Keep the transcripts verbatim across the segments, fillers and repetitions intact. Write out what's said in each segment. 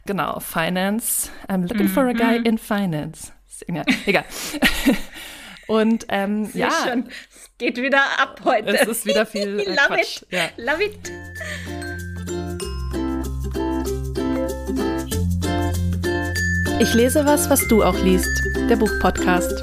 Genau, Finance. I'm looking for a guy in finance. Ja, egal. Und ähm, Sieh ja, schon, es geht wieder ab heute. Es ist wieder viel äh, Love Quatsch. it, Ja. love it. Ich lese was, was du auch liest. Der Buchpodcast.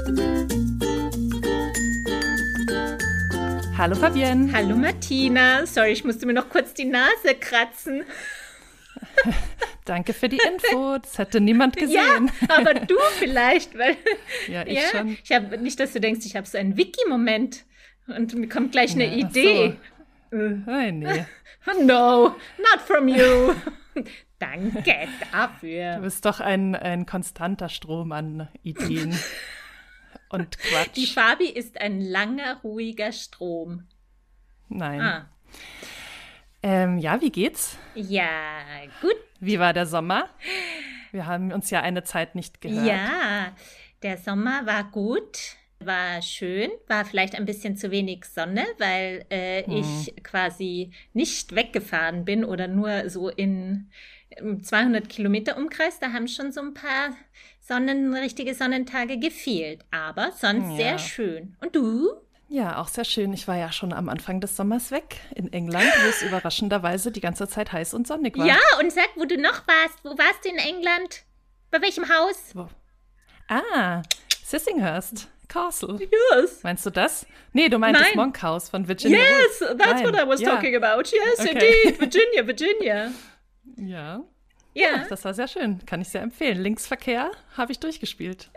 Hallo Fabienne. Hallo Martina. Sorry, ich musste mir noch kurz die Nase kratzen. Danke für die Info. Das hätte niemand gesehen. Ja, aber du vielleicht, weil Ja, ich ja, schon. ich habe nicht, dass du denkst, ich habe so einen Wiki-Moment und mir kommt gleich eine Ja, ach Idee. so. Nein, nee. No, not from you. Danke dafür. Du bist doch ein, ein konstanter Strom an Ideen und Quatsch. Die Fabi ist ein langer, ruhiger Strom. Nein. Ah. Ähm, ja, wie geht's? Ja, gut. Wie war der Sommer? Wir haben uns ja eine Zeit nicht gehört. Ja, der Sommer war gut, war schön, war vielleicht ein bisschen zu wenig Sonne, weil äh, Hm. ich quasi nicht weggefahren bin oder nur so in im zweihundert Kilometer Umkreis. Da haben schon so ein paar Sonnen, richtige Sonnentage gefehlt, aber sonst Ja. sehr schön. Und du? Ja, auch sehr schön. Ich war ja schon am Anfang des Sommers weg in England, wo es überraschenderweise die ganze Zeit heiß und sonnig war. Ja, und sag, wo du noch warst. Wo warst du in England? Bei welchem Haus? Wo? Ah, Sissinghurst Castle. Yes. Meinst du das? Nee, du meintest Nein. Monk House von Virginia Yes, Woolf. that's Nein. what I was ja. talking about. Yes, Okay. indeed. Virginia, Virginia. Ja. Ja. Das war sehr schön. Kann ich sehr empfehlen. Linksverkehr habe ich durchgespielt.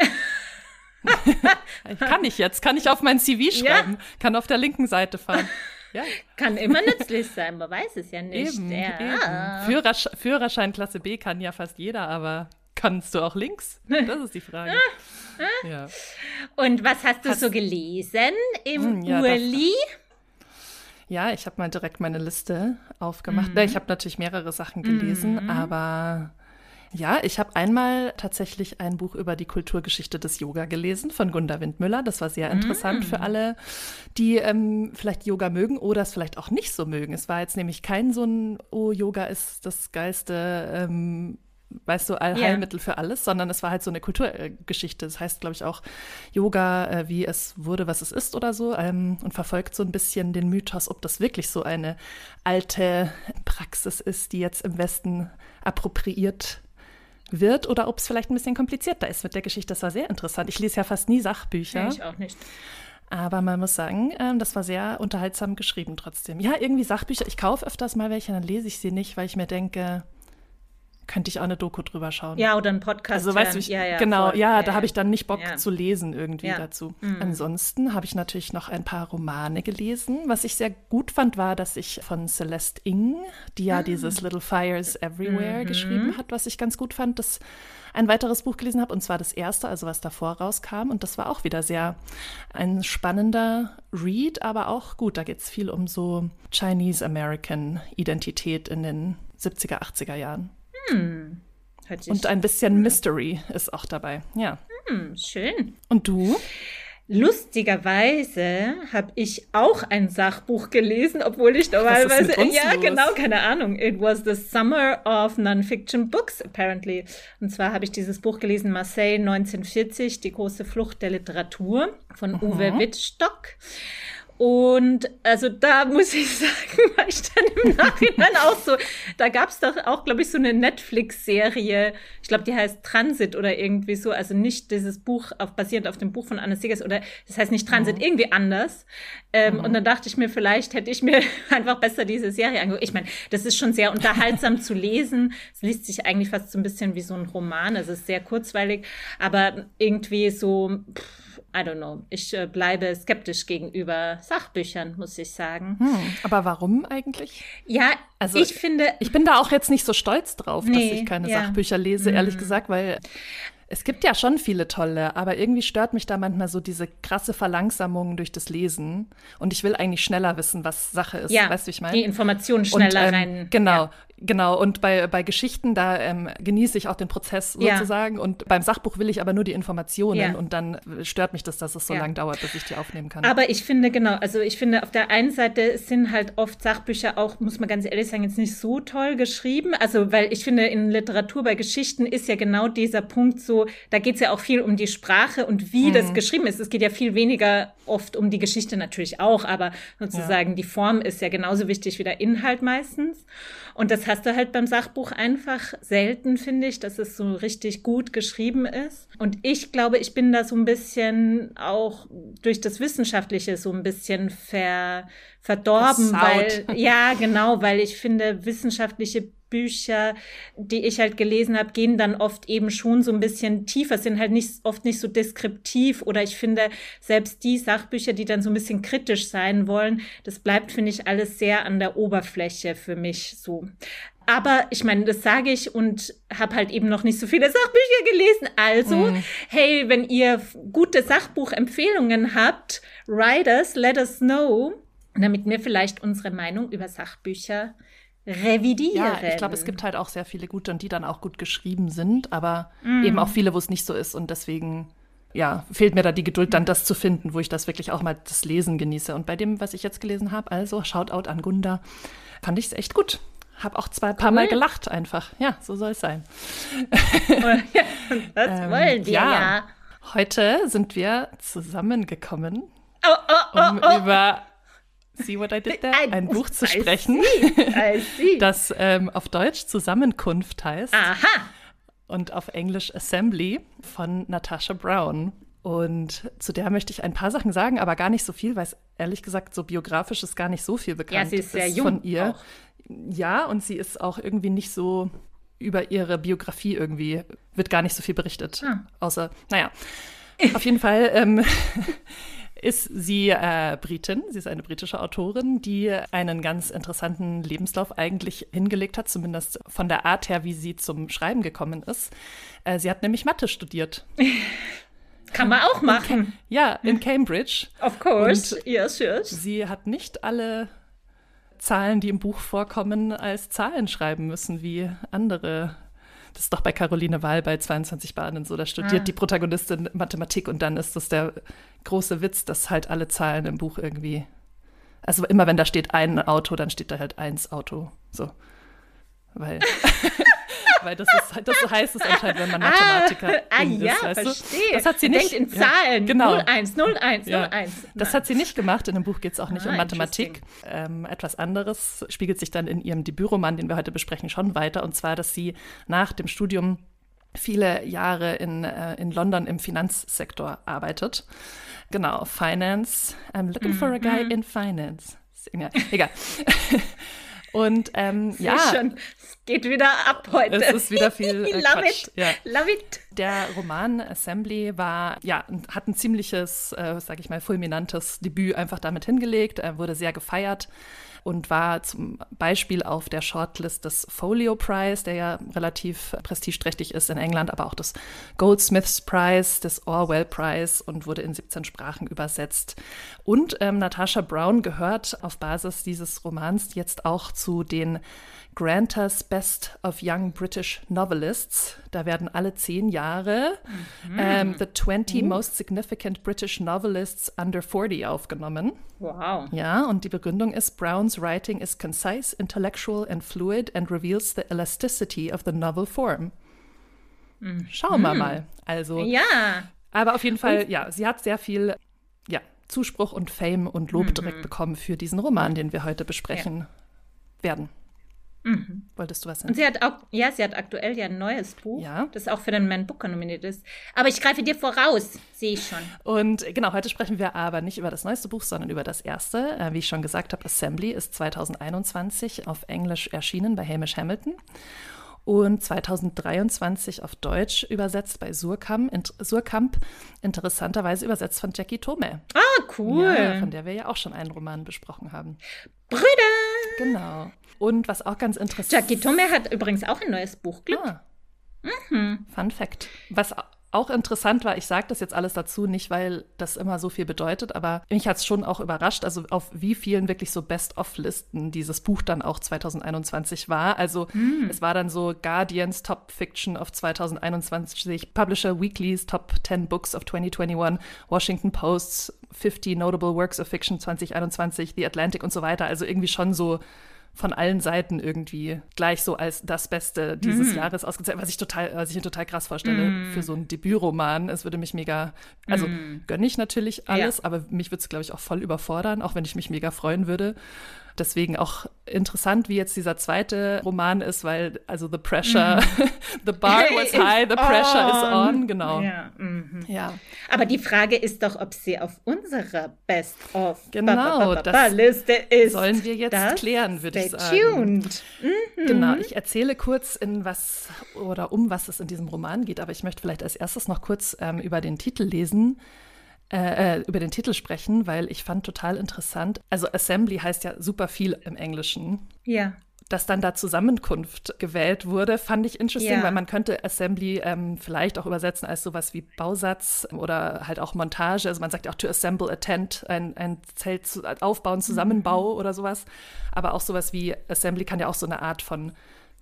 Kann ich jetzt. Kann ich auf mein C V schreiben. Kann auf der linken Seite fahren. Ja, Kann immer nützlich sein, man weiß es ja nicht. eben. ja. eben. Führersch Führerschein Klasse B kann ja fast jeder, aber kannst du auch links? Das ist die Frage. Ja. Und was hast du Hast- so gelesen im Hm, ja, das- Urli? Ja, ich habe mal direkt meine Liste aufgemacht. Na, Ich habe natürlich mehrere Sachen gelesen, aber ja, ich habe einmal tatsächlich ein Buch über die Kulturgeschichte des Yoga gelesen von Gunda Windmüller. Das war sehr interessant für alle, die ähm, vielleicht Yoga mögen oder es vielleicht auch nicht so mögen. Es war jetzt nämlich kein so ein, oh, Yoga ist das geilste, ähm, weißt du, Allheilmittel für alles, sondern es war halt so eine Kulturgeschichte. Das heißt, glaube ich, auch Yoga, äh, wie es wurde, was es ist oder so, ähm, und verfolgt so ein bisschen den Mythos, ob das wirklich so eine alte Praxis ist, die jetzt im Westen appropriiert wird oder ob es vielleicht ein bisschen komplizierter ist mit der Geschichte. Das war sehr interessant. Ich lese ja fast nie Sachbücher, Ich auch nicht. aber man muss sagen, ähm, das war sehr unterhaltsam geschrieben trotzdem. Ja, irgendwie Sachbücher. Ich kaufe öfters mal welche, dann lese ich sie nicht, weil ich mir denke, könnte ich auch eine Doku drüber schauen. Ja, oder ein Podcast. Also weißt du, hören. ich, ja, ja, genau, voll. ja, da habe ich dann nicht Bock Ja. zu lesen irgendwie Ja. dazu. Mhm. Ansonsten habe ich natürlich noch ein paar Romane gelesen. Was ich sehr gut fand, war, dass ich von Celeste Ng, die ja Ah. dieses Little Fires Everywhere Mhm. geschrieben hat, was ich ganz gut fand, dass ein weiteres Buch gelesen habe, und zwar das erste, also was davor rauskam. Und das war auch wieder sehr ein spannender Read, aber auch gut. Da geht es viel um so Chinese-American-Identität in den siebziger, achtziger Jahren. Hört sich Und ein bisschen Mystery ist auch dabei, ja. hm, schön. Und du? Lustigerweise habe ich auch ein Sachbuch gelesen, obwohl ich normalerweise, mit uns ja los? genau, keine Ahnung. It was the summer of non-fiction books, apparently. Und zwar habe ich dieses Buch gelesen, Marseille neunzehnhundertvierzig, die große Flucht der Literatur von Uwe Wittstock. Und also da muss ich sagen, war ich dann im Nachhinein auch so, da gab es doch auch, glaube ich, so eine Netflix-Serie, ich glaube, die heißt Transit oder irgendwie so, also nicht dieses Buch auf, basierend auf dem Buch von Anne Segers, oder das heißt nicht Transit, Mhm. irgendwie anders. Ähm, Mhm. Und dann dachte ich mir, vielleicht hätte ich mir einfach besser diese Serie angeguckt. Ich meine, das ist schon sehr unterhaltsam zu lesen. Es liest sich eigentlich fast so ein bisschen wie so ein Roman, also es ist sehr kurzweilig, aber irgendwie so, pff, I don't know. Ich äh, bleibe skeptisch gegenüber Sachbüchern, muss ich sagen. Hm, aber warum eigentlich? Ja, Also, ich finde, Ich bin da auch jetzt nicht so stolz drauf, Nee, dass ich keine ja. Sachbücher lese, ehrlich Mhm. gesagt, weil es gibt ja schon viele tolle, aber irgendwie stört mich da manchmal so diese krasse Verlangsamung durch das Lesen. Und ich will eigentlich schneller wissen, was Sache ist. ja, Weißt du, wie ich meine? die Informationen schneller Und, ähm, rein. Genau. Ja. Genau, und bei, bei Geschichten, da ähm, genieße ich auch den Prozess sozusagen. Ja. Und beim Sachbuch will ich aber nur die Informationen ja. und dann stört mich das, dass es so ja. lang dauert, bis ich die aufnehmen kann. Aber ich finde, genau, also ich finde, auf der einen Seite sind halt oft Sachbücher auch, muss man ganz ehrlich sagen, jetzt nicht so toll geschrieben. Also, weil ich finde, in Literatur bei Geschichten ist ja genau dieser Punkt so, da geht es ja auch viel um die Sprache und wie mhm. das geschrieben ist. Es geht ja viel weniger oft um die Geschichte natürlich auch, aber sozusagen ja. die Form ist ja genauso wichtig wie der Inhalt meistens. Und das hast du halt beim Sachbuch einfach selten, finde ich, dass es so richtig gut geschrieben ist. Und ich glaube, ich bin da so ein bisschen auch durch das Wissenschaftliche so ein bisschen ver, verdorben, Versaut. weil, ja, genau, weil ich finde, wissenschaftliche Bücher, die ich halt gelesen habe, gehen dann oft eben schon so ein bisschen tiefer, sind halt nicht, oft nicht so deskriptiv oder ich finde, selbst die Sachbücher, die dann so ein bisschen kritisch sein wollen, das bleibt, finde ich, alles sehr an der Oberfläche für mich so. Aber ich meine, das sage ich und habe halt eben noch nicht so viele Sachbücher gelesen. Also, mm. hey, wenn ihr gute Sachbuchempfehlungen habt, write us, let us know, damit wir vielleicht unsere Meinung über Sachbücher revidieren. Ja, ich glaube, es gibt halt auch sehr viele gute und die dann auch gut geschrieben sind, aber mm. eben auch viele, wo es nicht so ist und deswegen, ja, fehlt mir da die Geduld, dann das zu finden, wo ich das wirklich auch mal das Lesen genieße. Und bei dem, was ich jetzt gelesen habe, also Shoutout an Gunda, fand ich es echt gut. Hab auch zwei, cool. paar Mal gelacht einfach. Ja, so soll es sein. Ja, das ähm, wollen wir ja. ja. Heute sind wir zusammengekommen, oh, oh, oh, um oh. über See What I Did There? Ein, ein Buch zu sprechen, I see, I see. das ähm, auf Deutsch Zusammenkunft heißt. Aha. Und auf Englisch Assembly von Natasha Brown. Und zu der möchte ich ein paar Sachen sagen, aber gar nicht so viel, weil es ehrlich gesagt so biografisch ist gar nicht so viel bekannt ja, sie ist sehr ist jung von ihr. Auch. Ja, und sie ist auch irgendwie nicht so über ihre Biografie irgendwie, wird gar nicht so viel berichtet. Ah. Außer, naja, auf jeden Fall ähm, ist sie äh, Britin. Sie ist eine britische Autorin, die einen ganz interessanten Lebenslauf eigentlich hingelegt hat, zumindest von der Art her, wie sie zum Schreiben gekommen ist. Äh, sie hat nämlich Mathe studiert. Kann man auch machen. In, ja, in Cambridge. Of course, und yes, yes. Sie hat nicht alle Zahlen, die im Buch vorkommen, als Zahlen schreiben müssen, wie andere. Das ist doch bei Caroline Wahl bei zweiundzwanzig Bahnen so. Da studiert ah. die Protagonistin Mathematik und dann ist das der große Witz, dass halt alle Zahlen im Buch irgendwie, also immer wenn da steht ein Auto, dann steht da halt eins Auto, so. Weil, weil das ist halt, das so heißt es anscheinend, wenn man Mathematiker ah, ah, ja, ist, weißt verstehe. du? Das hat sie nicht. Denkt in Zahlen. Ja, genau. null eins, null eins, ja. null eins. Das hat sie nicht gemacht. In dem Buch geht es auch nicht ah, um Mathematik. Ähm, etwas anderes spiegelt sich dann in ihrem Debütroman, den wir heute besprechen, schon weiter. Und zwar, dass sie nach dem Studium viele Jahre in, äh, in London im Finanzsektor arbeitet. Genau, Finance. I'm looking mm, for a guy mm. in finance. Ja, egal. Und ähm, ja, schon. Es geht wieder ab heute. Es ist wieder viel äh, Love Quatsch. it, ja. love it. Der Roman Assembly war, ja, hat ein ziemliches, äh, sag ich mal, fulminantes Debüt einfach damit hingelegt. Er wurde sehr gefeiert und war zum Beispiel auf der Shortlist des Folio Prize, der ja relativ prestigeträchtig ist in England, aber auch des Goldsmiths Prize, des Orwell Prize und wurde in siebzehn Sprachen übersetzt. Und ähm, Natasha Brown gehört auf Basis dieses Romans jetzt auch zu den Granters Best of Young British Novelists. Da werden alle zehn Jahre mhm. ähm, The twenty uh. Most Significant British Novelists Under forty aufgenommen. Wow. Ja, und die Begründung ist, Brown's writing is concise, intellectual and fluid and reveals the elasticity of the novel form. Mhm. Schauen wir mal. Also, ja. Aber auf jeden Fall, ja, sie hat sehr viel ja, Zuspruch und Fame und Lob mhm. direkt bekommen für diesen Roman, den wir heute besprechen ja. werden. Mhm. Wolltest du was sagen? Und sie hat auch, ja, sie hat aktuell ja ein neues Buch, ja. das auch für den Man Booker nominiert ist. Aber ich greife dir voraus, sehe ich schon. Und genau, heute sprechen wir aber nicht über das neueste Buch, sondern über das erste. Äh, wie ich schon gesagt habe, Assembly ist zwanzig einundzwanzig auf Englisch erschienen bei Hamish Hamilton und zwanzig dreiundzwanzig auf Deutsch übersetzt bei Surkamp, Int- Surkamp interessanterweise übersetzt von Jackie Tome. Ah, cool. Ja, von der wir ja auch schon einen Roman besprochen haben. Brüder! Genau. Und was auch ganz interessant ist. Jackie Tome hat übrigens auch ein neues Buch, Glück. Ah. Mhm. Fun Fact. Was auch interessant war, ich sage das jetzt alles dazu, nicht weil das immer so viel bedeutet, aber mich hat es schon auch überrascht, also auf wie vielen wirklich so Best-of-Listen dieses Buch dann auch zwanzig einundzwanzig war. Also mm. es war dann so Guardians Top Fiction of zwanzig einundzwanzig, Publisher Weekly's Top zehn Books of twenty twenty-one, Washington Post's fifty Notable Works of Fiction zwanzig einundzwanzig, The Atlantic und so weiter. Also irgendwie schon so von allen Seiten irgendwie gleich so als das Beste dieses mm. Jahres ausgezeichnet, was ich total, was ich mir total krass vorstelle mm. für so einen Debütroman. Es würde mich mega, also mm. gönne ich natürlich alles, ja. aber mich würde es, glaube ich, auch voll überfordern, auch wenn ich mich mega freuen würde. Deswegen auch interessant, wie jetzt dieser zweite Roman ist, weil also the pressure, mm. the bar was high, the pressure is on, genau. Ja, mm-hmm. ja. Aber die Frage ist doch, ob sie auf unserer Best-of genau, Liste ist. Sollen wir jetzt das klären, würde ich sagen. Stay tuned. Mm-hmm. Genau, ich erzähle kurz, in was oder um was es in diesem Roman geht, aber ich möchte vielleicht als erstes noch kurz ähm, über den Titel lesen. Äh, über den Titel sprechen, weil ich fand total interessant. Also Assembly heißt ja super viel im Englischen. Ja. Dass dann da Zusammenkunft gewählt wurde, fand ich interesting, ja. weil man könnte Assembly ähm, vielleicht auch übersetzen als sowas wie Bausatz oder halt auch Montage. Also man sagt ja auch to assemble a tent, ein, ein Zelt zu, aufbauen, Zusammenbau mhm. oder sowas. Aber auch sowas wie Assembly kann ja auch so eine Art von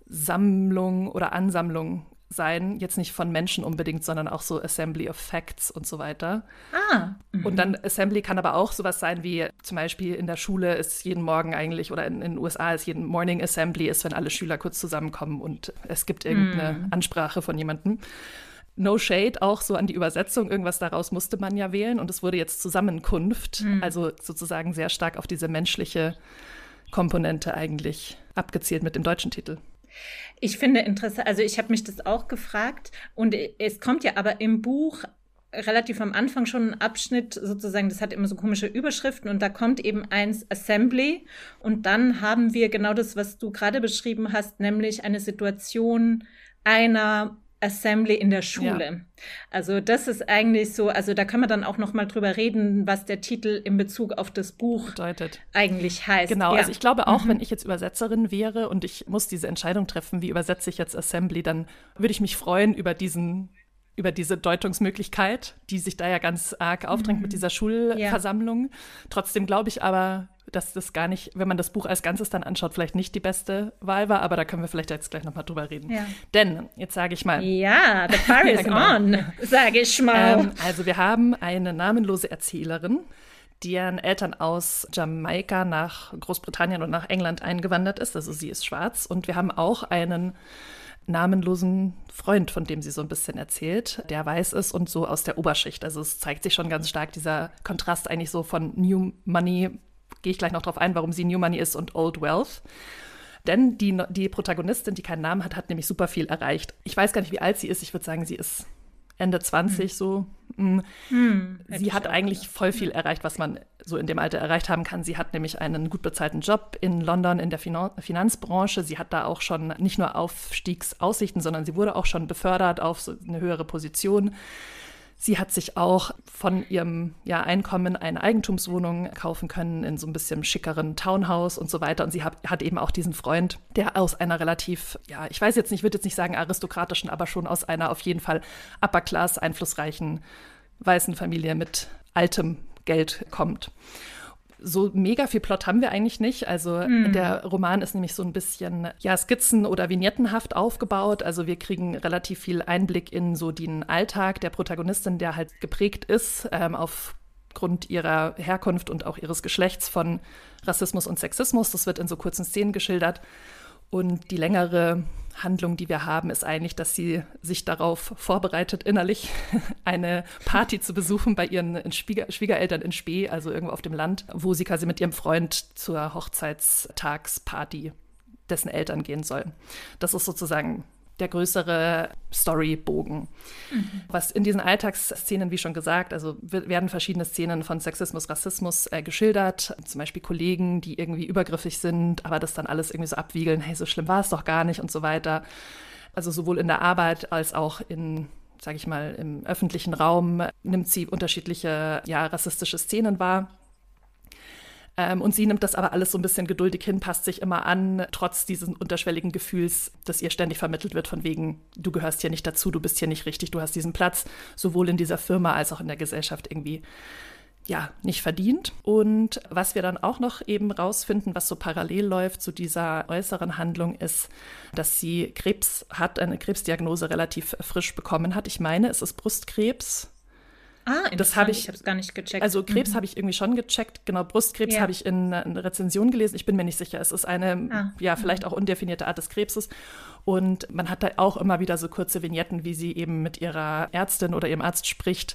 Sammlung oder Ansammlung sein, jetzt nicht von Menschen unbedingt, sondern auch so Assembly of Facts und so weiter. Ah. Mhm. Und dann Assembly kann aber auch sowas sein wie zum Beispiel in der Schule ist jeden Morgen eigentlich oder in, in den U S A ist jeden Morning Assembly ist, wenn alle Schüler kurz zusammenkommen und es gibt irgendeine mhm. Ansprache von jemandem. No Shade auch so an die Übersetzung, irgendwas daraus musste man ja wählen und es wurde jetzt Zusammenkunft, mhm. also sozusagen sehr stark auf diese menschliche Komponente eigentlich abgezielt mit dem deutschen Titel. Ich finde interessant, also ich habe mich das auch gefragt und es kommt ja aber im Buch relativ am Anfang schon ein Abschnitt sozusagen, das hat immer so komische Überschriften und da kommt eben eins Assembly und dann haben wir genau das, was du gerade beschrieben hast, nämlich eine Situation einer Assembly in der Schule. Ja. Also das ist eigentlich so, also da kann man dann auch noch mal drüber reden, was der Titel in Bezug auf das Buch bedeutet. Eigentlich heißt. Genau, ja. also ich glaube auch, mhm. wenn ich jetzt Übersetzerin wäre und ich muss diese Entscheidung treffen, wie übersetze ich jetzt Assembly, dann würde ich mich freuen über diesen über diese Deutungsmöglichkeit, die sich da ja ganz arg aufdrängt mhm. mit dieser Schulversammlung. Ja. Trotzdem glaube ich aber, dass das gar nicht, wenn man das Buch als Ganzes dann anschaut, vielleicht nicht die beste Wahl war, aber da können wir vielleicht jetzt gleich nochmal drüber reden. Ja. Denn, jetzt sage ich mal. Ja, the fire is ja, genau. on, sage ich mal. Ähm, also wir haben eine namenlose Erzählerin, deren Eltern aus Jamaika nach Großbritannien und nach England eingewandert ist, also sie ist schwarz. Und wir haben auch einen namenlosen Freund, von dem sie so ein bisschen erzählt, der weiß ist und so aus der Oberschicht. Also es zeigt sich schon ganz stark dieser Kontrast eigentlich so von New Money, gehe ich gleich noch drauf ein, warum sie New Money ist, und Old Wealth. Denn die, die Protagonistin, die keinen Namen hat, hat nämlich super viel erreicht. Ich weiß gar nicht, wie alt sie ist. Ich würde sagen, sie ist Ende zwanzig hm. so. Hm, sie hat eigentlich voll viel erreicht, was man so in dem Alter erreicht haben kann. Sie hat nämlich einen gut bezahlten Job in London in der Finan- Finanzbranche. Sie hat da auch schon nicht nur Aufstiegsaussichten, sondern sie wurde auch schon befördert auf so eine höhere Position. Sie hat sich auch von ihrem ja, Einkommen eine Eigentumswohnung kaufen können in so ein bisschen schickeren Townhouse und so weiter. Und sie hat, hat eben auch diesen Freund, der aus einer relativ, ja, ich weiß jetzt nicht, ich würde jetzt nicht sagen aristokratischen, aber schon aus einer auf jeden Fall Upper-Class einflussreichen weißen Familie mit altem Geld kommt. So mega viel Plot haben wir eigentlich nicht. Also mm. der Roman ist nämlich so ein bisschen ja, skizzen- oder vignettenhaft aufgebaut. Also wir kriegen relativ viel Einblick in so den Alltag der Protagonistin, der halt geprägt ist ähm, aufgrund ihrer Herkunft und auch ihres Geschlechts von Rassismus und Sexismus. Das wird in so kurzen Szenen geschildert. Und die längere Handlung, die wir haben, ist eigentlich, dass sie sich darauf vorbereitet, innerlich eine Party zu besuchen bei ihren Schwieger- Schwiegereltern in Spee, also irgendwo auf dem Land, wo sie quasi mit ihrem Freund zur Hochzeitstagsparty dessen Eltern gehen soll. Das ist sozusagen der größere Storybogen. Mhm. Was in diesen Alltagsszenen, wie schon gesagt, also werden verschiedene Szenen von Sexismus, Rassismus äh, geschildert. Zum Beispiel Kollegen, die irgendwie übergriffig sind, aber das dann alles irgendwie so abwiegeln, hey, so schlimm war es doch gar nicht und so weiter. Also sowohl in der Arbeit als auch in, sage ich mal, im öffentlichen Raum nimmt sie unterschiedliche, ja, rassistische Szenen wahr. Ähm, und sie nimmt das aber alles so ein bisschen geduldig hin, passt sich immer an, trotz dieses unterschwelligen Gefühls, das ihr ständig vermittelt wird von wegen, du gehörst hier nicht dazu, du bist hier nicht richtig, du hast diesen Platz, sowohl in dieser Firma als auch in der Gesellschaft irgendwie ja, nicht verdient. Und was wir dann auch noch eben rausfinden, was so parallel läuft zu dieser äußeren Handlung, ist, dass sie Krebs hat, eine Krebsdiagnose relativ frisch bekommen hat. Ich meine, es ist Brustkrebs. Ah, das habe ich, ich habe es gar nicht gecheckt. Also Krebs mhm. habe ich irgendwie schon gecheckt. Genau, Brustkrebs ja. habe ich in einer Rezension gelesen. Ich bin mir nicht sicher. Es ist eine, ah. ja, vielleicht auch undefinierte Art des Krebses. Und man hat da auch immer wieder so kurze Vignetten, wie sie eben mit ihrer Ärztin oder ihrem Arzt spricht.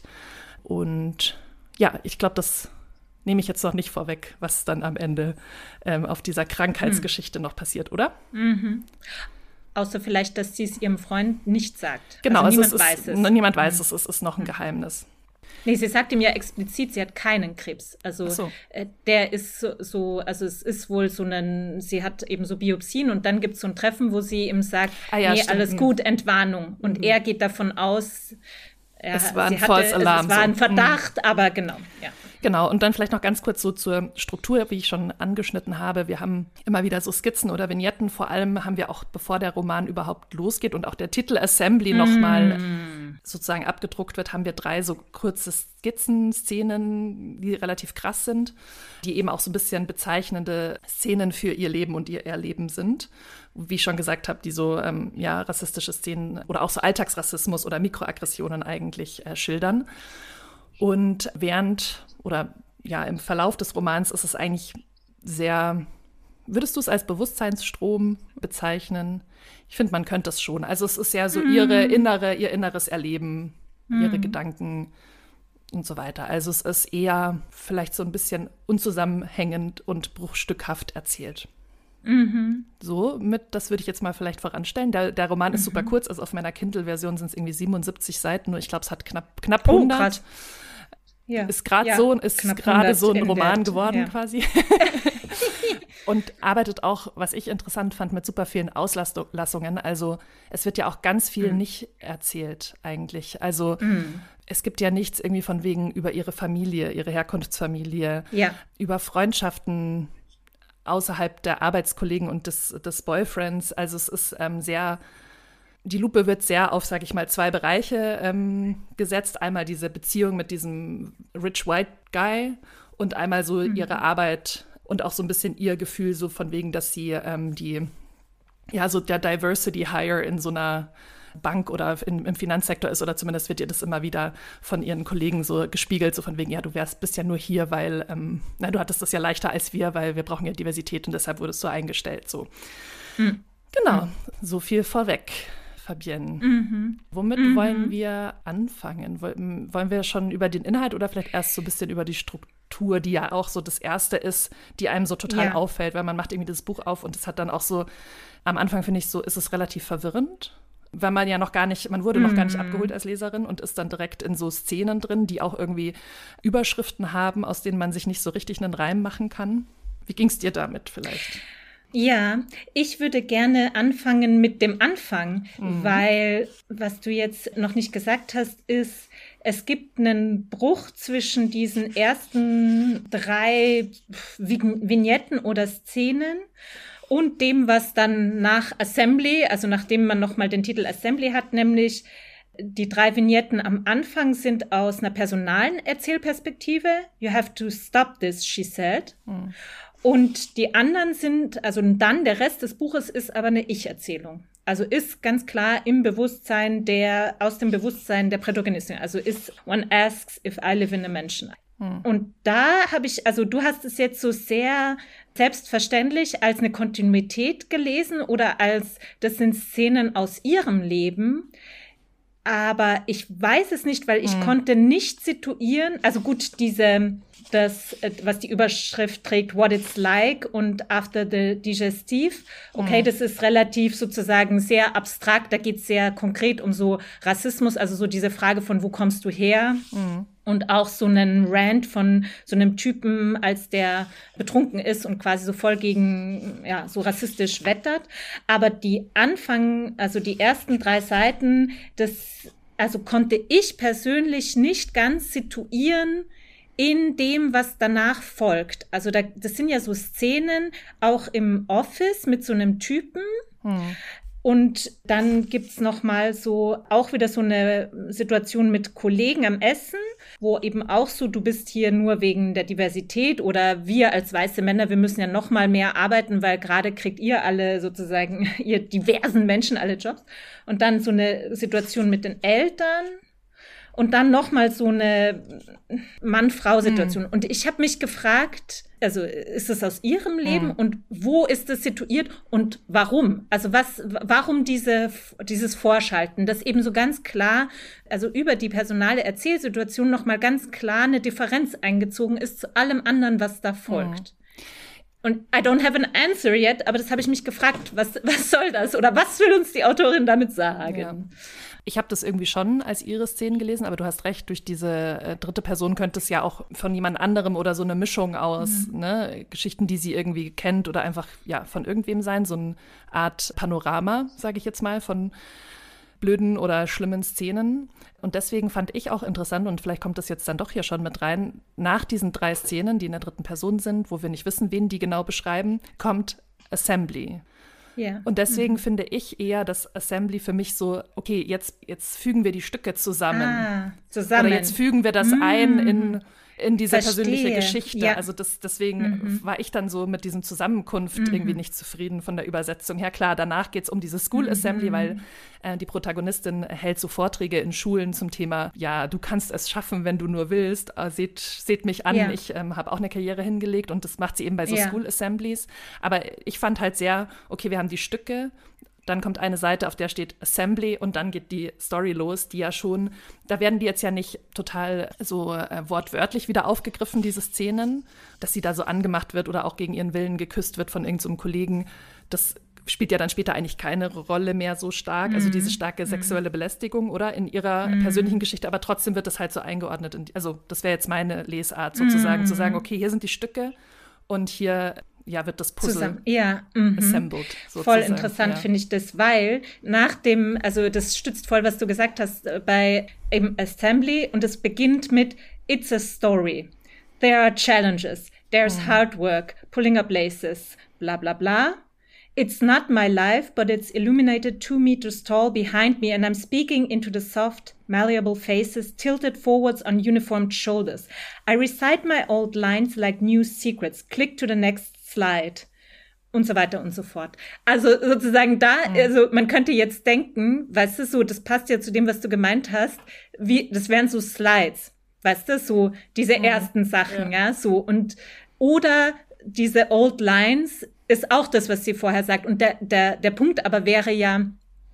Und ja, ich glaube, das nehme ich jetzt noch nicht vorweg, was dann am Ende ähm, auf dieser Krankheitsgeschichte mhm. noch passiert, oder? Mhm. Außer vielleicht, dass sie es ihrem Freund nicht sagt. Genau, also niemand es ist, weiß es. Niemand weiß mhm. es, es ist noch ein mhm. Geheimnis. Nee, sie sagt ihm ja explizit, sie hat keinen Krebs. Also so. äh, der ist so, so, also es ist wohl so ein, sie hat eben so Biopsien und dann gibt es so ein Treffen, wo sie ihm sagt, ah, ja, nee, stimmt. alles gut, Entwarnung. Und mhm. er geht davon aus, er, es war ein hatte, False Alarm. Es war ein so. Verdacht, mhm. aber genau, ja. Genau, und dann vielleicht noch ganz kurz so zur Struktur, wie ich schon angeschnitten habe. Wir haben immer wieder so Skizzen oder Vignetten. Vor allem haben wir auch, bevor der Roman überhaupt losgeht und auch der Titel Assembly mm. nochmal sozusagen abgedruckt wird, haben wir drei so kurze Skizzen, Szenen, die relativ krass sind, die eben auch so ein bisschen bezeichnende Szenen für ihr Leben und ihr Erleben sind. Wie ich schon gesagt habe, die so ähm, ja, rassistische Szenen oder auch so Alltagsrassismus oder Mikroaggressionen eigentlich äh, schildern. Und während oder ja im Verlauf des Romans ist es eigentlich sehr, würdest du es als Bewusstseinsstrom bezeichnen? Ich finde, man könnte es schon. Also es ist ja so mm. ihre innere, ihr inneres Erleben, mm. ihre Gedanken und so weiter. Also es ist eher vielleicht so ein bisschen unzusammenhängend und bruchstückhaft erzählt. Mhm. So, mit, das würde ich jetzt mal vielleicht voranstellen. Der, der Roman ist mhm. super kurz, also auf meiner Kindle-Version sind es irgendwie siebenundsiebzig Seiten, nur ich glaube, es hat knapp, knapp hundert. Oh, krass. Ja. Ist gerade ja, so, ist gerade so ein Roman geworden ja. quasi. Und arbeitet auch, was ich interessant fand, mit super vielen Auslassungen. Also es wird ja auch ganz viel mhm. nicht erzählt eigentlich. Also mhm. es gibt ja nichts irgendwie von wegen über ihre Familie, ihre Herkunftsfamilie, ja. über Freundschaften außerhalb der Arbeitskollegen und des, des Boyfriends. Also es ist ähm, sehr, die Lupe wird sehr auf, sage ich mal, zwei Bereiche ähm, gesetzt. Einmal diese Beziehung mit diesem Rich White Guy und einmal so mhm. ihre Arbeit und auch so ein bisschen ihr Gefühl so von wegen, dass sie ähm, die, ja, so der Diversity Hire in so einer Bank oder in, im Finanzsektor ist, oder zumindest wird ihr das immer wieder von ihren Kollegen so gespiegelt, so von wegen, ja, du wärst, bist ja nur hier, weil, ähm, na, du hattest das ja leichter als wir, weil wir brauchen ja Diversität und deshalb wurdest du eingestellt, so. Mhm. Genau, mhm. so viel vorweg, Fabienne. Mhm. Womit mhm. wollen wir anfangen? Wollen, wollen wir schon über den Inhalt oder vielleicht erst so ein bisschen über die Struktur, die ja auch so das Erste ist, die einem so total ja. auffällt, weil man macht irgendwie das Buch auf und es hat dann auch so, am Anfang finde ich so, ist es relativ verwirrend, weil man ja noch gar nicht, man wurde mm. noch gar nicht abgeholt als Leserin und ist dann direkt in so Szenen drin, die auch irgendwie Überschriften haben, aus denen man sich nicht so richtig einen Reim machen kann. Wie ging es dir damit vielleicht? Ja, ich würde gerne anfangen mit dem Anfang, mhm. weil was du jetzt noch nicht gesagt hast, ist, es gibt einen Bruch zwischen diesen ersten drei Vignetten oder Szenen und dem, was dann nach Assembly, also nachdem man nochmal den Titel Assembly hat, nämlich die drei Vignetten am Anfang sind aus einer personalen Erzählperspektive. You have to stop this, she said. Mhm. Und die anderen sind, also dann der Rest des Buches ist aber eine Ich-Erzählung. Also ist ganz klar im Bewusstsein der, aus dem Bewusstsein der Protagonistin. Also ist one asks if I live in a mansion. Hm. Und da habe ich, also du hast es jetzt so sehr selbstverständlich als eine Kontinuität gelesen oder als, das sind Szenen aus ihrem Leben. Aber ich weiß es nicht, weil ich hm. konnte nicht situieren, also gut, diese, das, was die Überschrift trägt, What It's Like und After the Digestive, okay, hm. das ist relativ sozusagen sehr abstrakt, da geht es sehr konkret um so Rassismus, also so diese Frage von, wo kommst du her? Hm. Und auch so einen Rant von so einem Typen, als der betrunken ist und quasi so voll gegen, ja, so rassistisch wettert. Aber die Anfang, also die ersten drei Seiten, das, also konnte ich persönlich nicht ganz situieren, in dem, was danach folgt. Also da, das sind ja so Szenen, auch im Office mit so einem Typen. Hm. Und dann gibt's noch mal so, auch wieder so eine Situation mit Kollegen am Essen, wo eben auch so, du bist hier nur wegen der Diversität oder wir als weiße Männer, wir müssen ja noch mal mehr arbeiten, weil gerade kriegt ihr alle sozusagen, ihr diversen Menschen alle Jobs. Und dann so eine Situation mit den Eltern. Und dann noch mal so eine Mann-Frau-Situation. Hm. Und ich habe mich gefragt, also ist es aus ihrem Leben hm. und wo ist es situiert und warum? Also was, warum diese, dieses Vorschalten, das eben so ganz klar, also über die personale Erzählsituation noch mal ganz klar eine Differenz eingezogen ist zu allem anderen, was da folgt. Hm. Und I don't have an answer yet, aber das habe ich mich gefragt, was, was soll das? Oder was will uns die Autorin damit sagen? Ja. Ich habe das irgendwie schon als ihre Szenen gelesen, aber du hast recht, durch diese äh, dritte Person könnte es ja auch von jemand anderem oder so eine Mischung aus mhm. ne, Geschichten, die sie irgendwie kennt oder einfach ja von irgendwem sein, so eine Art Panorama, sage ich jetzt mal, von blöden oder schlimmen Szenen. Und deswegen fand ich auch interessant, und vielleicht kommt das jetzt dann doch hier schon mit rein, nach diesen drei Szenen, die in der dritten Person sind, wo wir nicht wissen, wen die genau beschreiben, kommt Assembly. Yeah. Und deswegen mhm. finde ich eher das Assembly für mich so, okay, jetzt, jetzt fügen wir die Stücke zusammen. Ah, zusammen. Oder jetzt fügen wir das mm. ein in, in diese Verstehe. persönliche Geschichte. Ja. Also das, deswegen mhm. war ich dann so mit diesem Zusammenkunft mhm. irgendwie nicht zufrieden von der Übersetzung her. Klar, danach geht es um diese School Assembly, mhm. weil äh, die Protagonistin hält so Vorträge in Schulen zum Thema, ja, du kannst es schaffen, wenn du nur willst. Äh, seht, seht mich an, ja. ich ähm, habe auch eine Karriere hingelegt, und das macht sie eben bei so ja. School Assemblies. Aber ich fand halt sehr, okay, wir haben die Stücke, dann kommt eine Seite, auf der steht Assembly, und dann geht die Story los, die ja schon, da werden die jetzt ja nicht total so äh, wortwörtlich wieder aufgegriffen, diese Szenen, dass sie da so angemacht wird oder auch gegen ihren Willen geküsst wird von irgendeinem so Kollegen. Das spielt ja dann später eigentlich keine Rolle mehr so stark, mhm. also diese starke sexuelle Belästigung, oder, in ihrer mhm. persönlichen Geschichte, aber trotzdem wird das halt so eingeordnet. In, also das wäre jetzt meine Lesart sozusagen, mhm. zu sagen, okay, hier sind die Stücke und hier ja, wird das Puzzle ja, mhm. assembled. Sozusagen. Voll interessant ja. finde ich das, weil nach dem, also das stützt voll, was du gesagt hast, bei eben Assembly, und es beginnt mit It's a story. There are challenges. There's mhm. hard work, pulling up laces, bla bla bla. It's not my life, but it's illuminated two meters tall behind me, and I'm speaking into the soft, malleable faces tilted forwards on uniformed shoulders. I recite my old lines like new secrets. Click to the next slide. Und so weiter und so fort. Also sozusagen da, also man könnte jetzt denken, weißt du, so, das passt ja zu dem, was du gemeint hast, wie, das wären so Slides, weißt du, so diese mhm. ersten Sachen, ja. ja, so, und, oder diese Old Lines ist auch das, was sie vorher sagt. Und der, der, der Punkt aber wäre ja,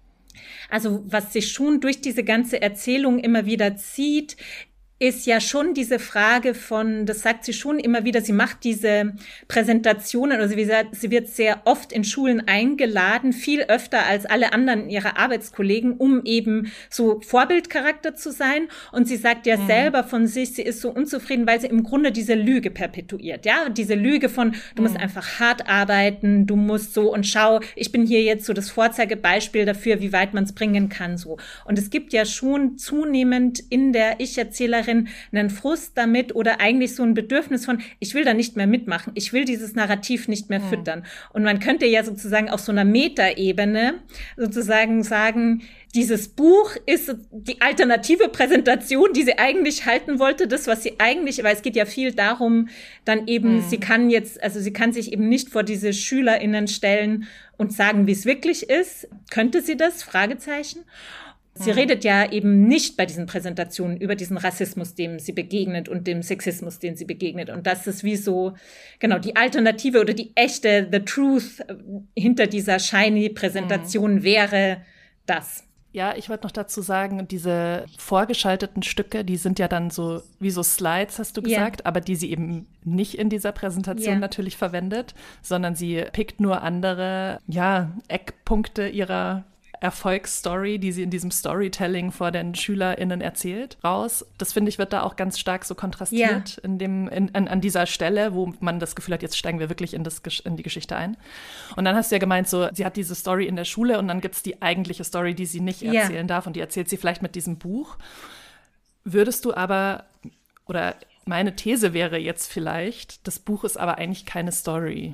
also was sich schon durch diese ganze Erzählung immer wieder zieht, ist ja schon diese Frage von, das sagt sie schon immer wieder, sie macht diese Präsentationen, also wie gesagt, sie wird sehr oft in Schulen eingeladen, viel öfter als alle anderen ihrer Arbeitskollegen, um eben so Vorbildcharakter zu sein. Und sie sagt ja mhm. selber von sich, sie ist so unzufrieden, weil sie im Grunde diese Lüge perpetuiert, ja, diese Lüge von, du mhm. musst einfach hart arbeiten, du musst so, und schau, ich bin hier jetzt so das Vorzeigebeispiel dafür, wie weit man es bringen kann, so. Und es gibt ja schon zunehmend in der Ich-Erzählerin einen Frust damit oder eigentlich so ein Bedürfnis von, ich will da nicht mehr mitmachen, ich will dieses Narrativ nicht mehr mhm. füttern. Und man könnte ja sozusagen auf so einer Metaebene sozusagen sagen, dieses Buch ist die alternative Präsentation, die sie eigentlich halten wollte, das, was sie eigentlich, weil es geht ja viel darum, dann eben, mhm. sie kann jetzt, also sie kann sich eben nicht vor diese SchülerInnen stellen und sagen, wie es wirklich ist. Könnte sie das? Fragezeichen. Sie redet ja eben nicht bei diesen Präsentationen über diesen Rassismus, dem sie begegnet, und dem Sexismus, den sie begegnet. Und das ist wie so, genau, die Alternative oder die echte, the truth hinter dieser shiny Präsentation mhm. wäre das. Ja, ich wollte noch dazu sagen, diese vorgeschalteten Stücke, die sind ja dann so wie so Slides, hast du gesagt, yeah. aber die sie eben nicht in dieser Präsentation yeah. natürlich verwendet, sondern sie pickt nur andere, ja, Eckpunkte ihrer Erfolgsstory, die sie in diesem Storytelling vor den SchülerInnen erzählt, raus. Das, finde ich, wird da auch ganz stark so kontrastiert ja. in dem, in, an, an dieser Stelle, wo man das Gefühl hat, jetzt steigen wir wirklich in, das, in die Geschichte ein. Und dann hast du ja gemeint, so, sie hat diese Story in der Schule, und dann gibt es die eigentliche Story, die sie nicht erzählen ja. darf, und die erzählt sie vielleicht mit diesem Buch. Würdest du aber, oder Meine These wäre jetzt vielleicht, das Buch ist aber eigentlich keine Story.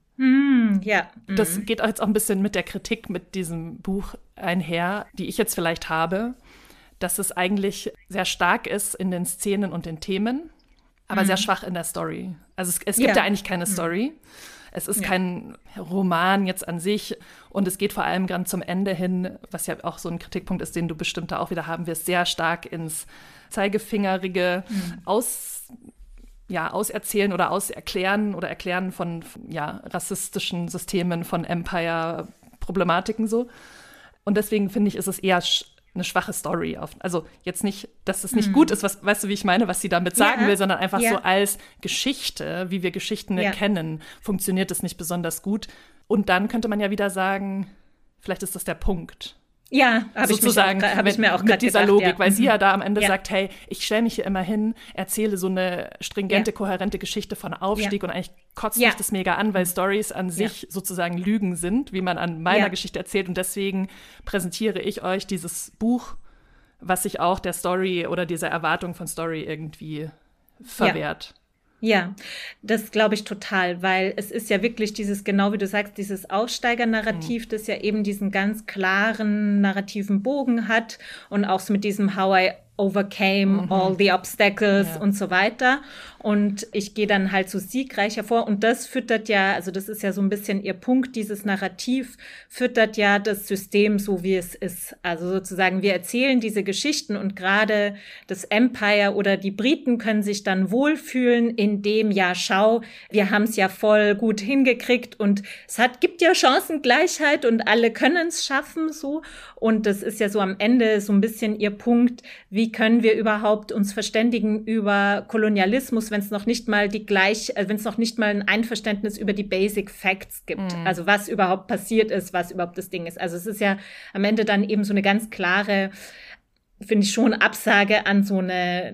Mm, ja. Mm. Das geht jetzt auch ein bisschen mit der Kritik mit diesem Buch einher, die ich jetzt vielleicht habe, dass es eigentlich sehr stark ist in den Szenen und den Themen, aber mm. sehr schwach in der Story. Also es, es gibt ja, ja eigentlich keine mm. Story. Es ist ja. kein Roman jetzt an sich und es geht vor allem ganz zum Ende hin, was ja auch so ein Kritikpunkt ist, den du bestimmt da auch wieder haben wirst, sehr stark ins Zeigefingerige mm. aus ja, auserzählen oder auserklären oder erklären von, ja, rassistischen Systemen, von Empire-Problematiken so. Und deswegen finde ich, ist es eher sch- eine schwache Story. Auf, also jetzt nicht, dass es nicht mhm. gut ist, was, weißt du, wie ich meine, was sie damit sagen ja. will, sondern einfach ja. so als Geschichte, wie wir Geschichten ja. kennen, funktioniert es nicht besonders gut. Und dann könnte man ja wieder sagen, vielleicht ist das der Punkt. Ja, habe ich, hab ich mir auch mit dieser gedacht, Logik, ja. weil mhm. sie ja da am Ende ja. sagt, hey, ich stelle mich hier immer hin, erzähle so eine stringente, ja. kohärente Geschichte von Aufstieg ja. und eigentlich kotzt ja. mich das mega an, weil Stories an sich ja. sozusagen Lügen sind, wie man an meiner ja. Geschichte erzählt und deswegen präsentiere ich euch dieses Buch, was sich auch der Story oder dieser Erwartung von Story irgendwie verwehrt. Ja. Ja, das glaube ich total, weil es ist ja wirklich dieses, genau wie du sagst, dieses Aufsteigernarrativ, mhm. das ja eben diesen ganz klaren narrativen Bogen hat und auch so mit diesem How I overcame mhm. all the obstacles ja. und so weiter. Und ich gehe dann halt so siegreich hervor. Und das füttert ja, also das ist ja so ein bisschen ihr Punkt, dieses Narrativ füttert ja das System so, wie es ist. Also sozusagen, wir erzählen diese Geschichten und gerade das Empire oder die Briten können sich dann wohlfühlen, in dem, ja, schau, wir haben es ja voll gut hingekriegt und es hat, gibt ja Chancengleichheit und alle können es schaffen, so. Und das ist ja so am Ende so ein bisschen ihr Punkt, wie können wir überhaupt uns verständigen über Kolonialismus, wenn es noch nicht mal die gleich, äh, wenn es noch nicht mal ein Einverständnis über die Basic Facts gibt. Mhm. Also was überhaupt passiert ist, was überhaupt das Ding ist. Also es ist ja am Ende dann eben so eine ganz klare, finde ich schon, Absage an so eine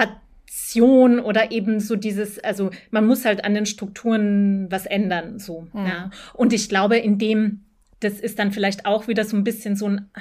Narration oder eben so dieses, also man muss halt an den Strukturen was ändern, so. Mhm. Ja. Und ich glaube, in dem, das ist dann vielleicht auch wieder so ein bisschen so ein,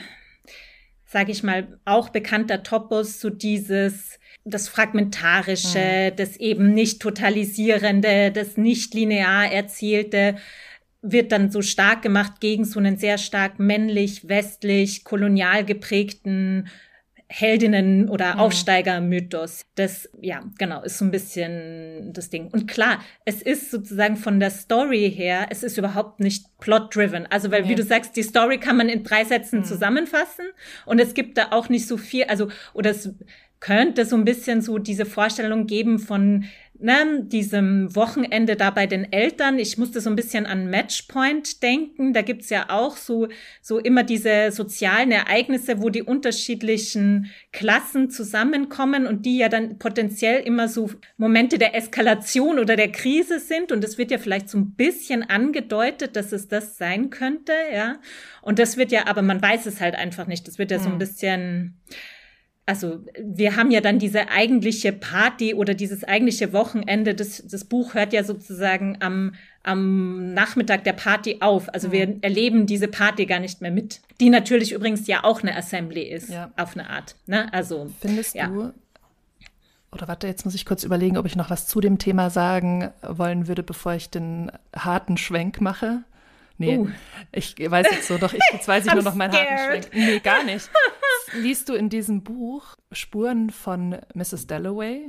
sage ich mal, auch bekannter Topos, so dieses, das Fragmentarische, mhm. das eben nicht Totalisierende, das nicht linear Erzählte, wird dann so stark gemacht gegen so einen sehr stark männlich, westlich, kolonial geprägten Heldinnen- oder mhm. Aufsteiger-Mythos. Das, ja, genau, ist so ein bisschen das Ding. Und klar, es ist sozusagen von der Story her, es ist überhaupt nicht plot-driven. Also, weil, ja. wie du sagst, die Story kann man in drei Sätzen mhm. zusammenfassen und es gibt da auch nicht so viel, also, oder es könnte so ein bisschen so diese Vorstellung geben von, ne, diesem Wochenende da bei den Eltern. Ich musste so ein bisschen an Matchpoint denken. Da gibt's ja auch so, so immer diese sozialen Ereignisse, wo die unterschiedlichen Klassen zusammenkommen und die ja dann potenziell immer so Momente der Eskalation oder der Krise sind. Und es wird ja vielleicht so ein bisschen angedeutet, dass es das sein könnte, ja. Und das wird ja, aber man weiß es halt einfach nicht. Das wird ja so ein bisschen, also wir haben ja dann diese eigentliche Party oder dieses eigentliche Wochenende, das, das Buch hört ja sozusagen am, am Nachmittag der Party auf. Also mhm. wir erleben diese Party gar nicht mehr mit, die natürlich übrigens ja auch eine Assembly ist, ja. auf eine Art. Ne? Also, findest ja. du, oder warte, jetzt muss ich kurz überlegen, ob ich noch was zu dem Thema sagen wollen würde, bevor ich den harten Schwenk mache. Nee, uh. ich weiß jetzt so, doch, ich, jetzt weiß ich nur noch meinen harten Schwenk. Nee, gar nicht. Liest du in diesem Buch Spuren von Missus Dalloway?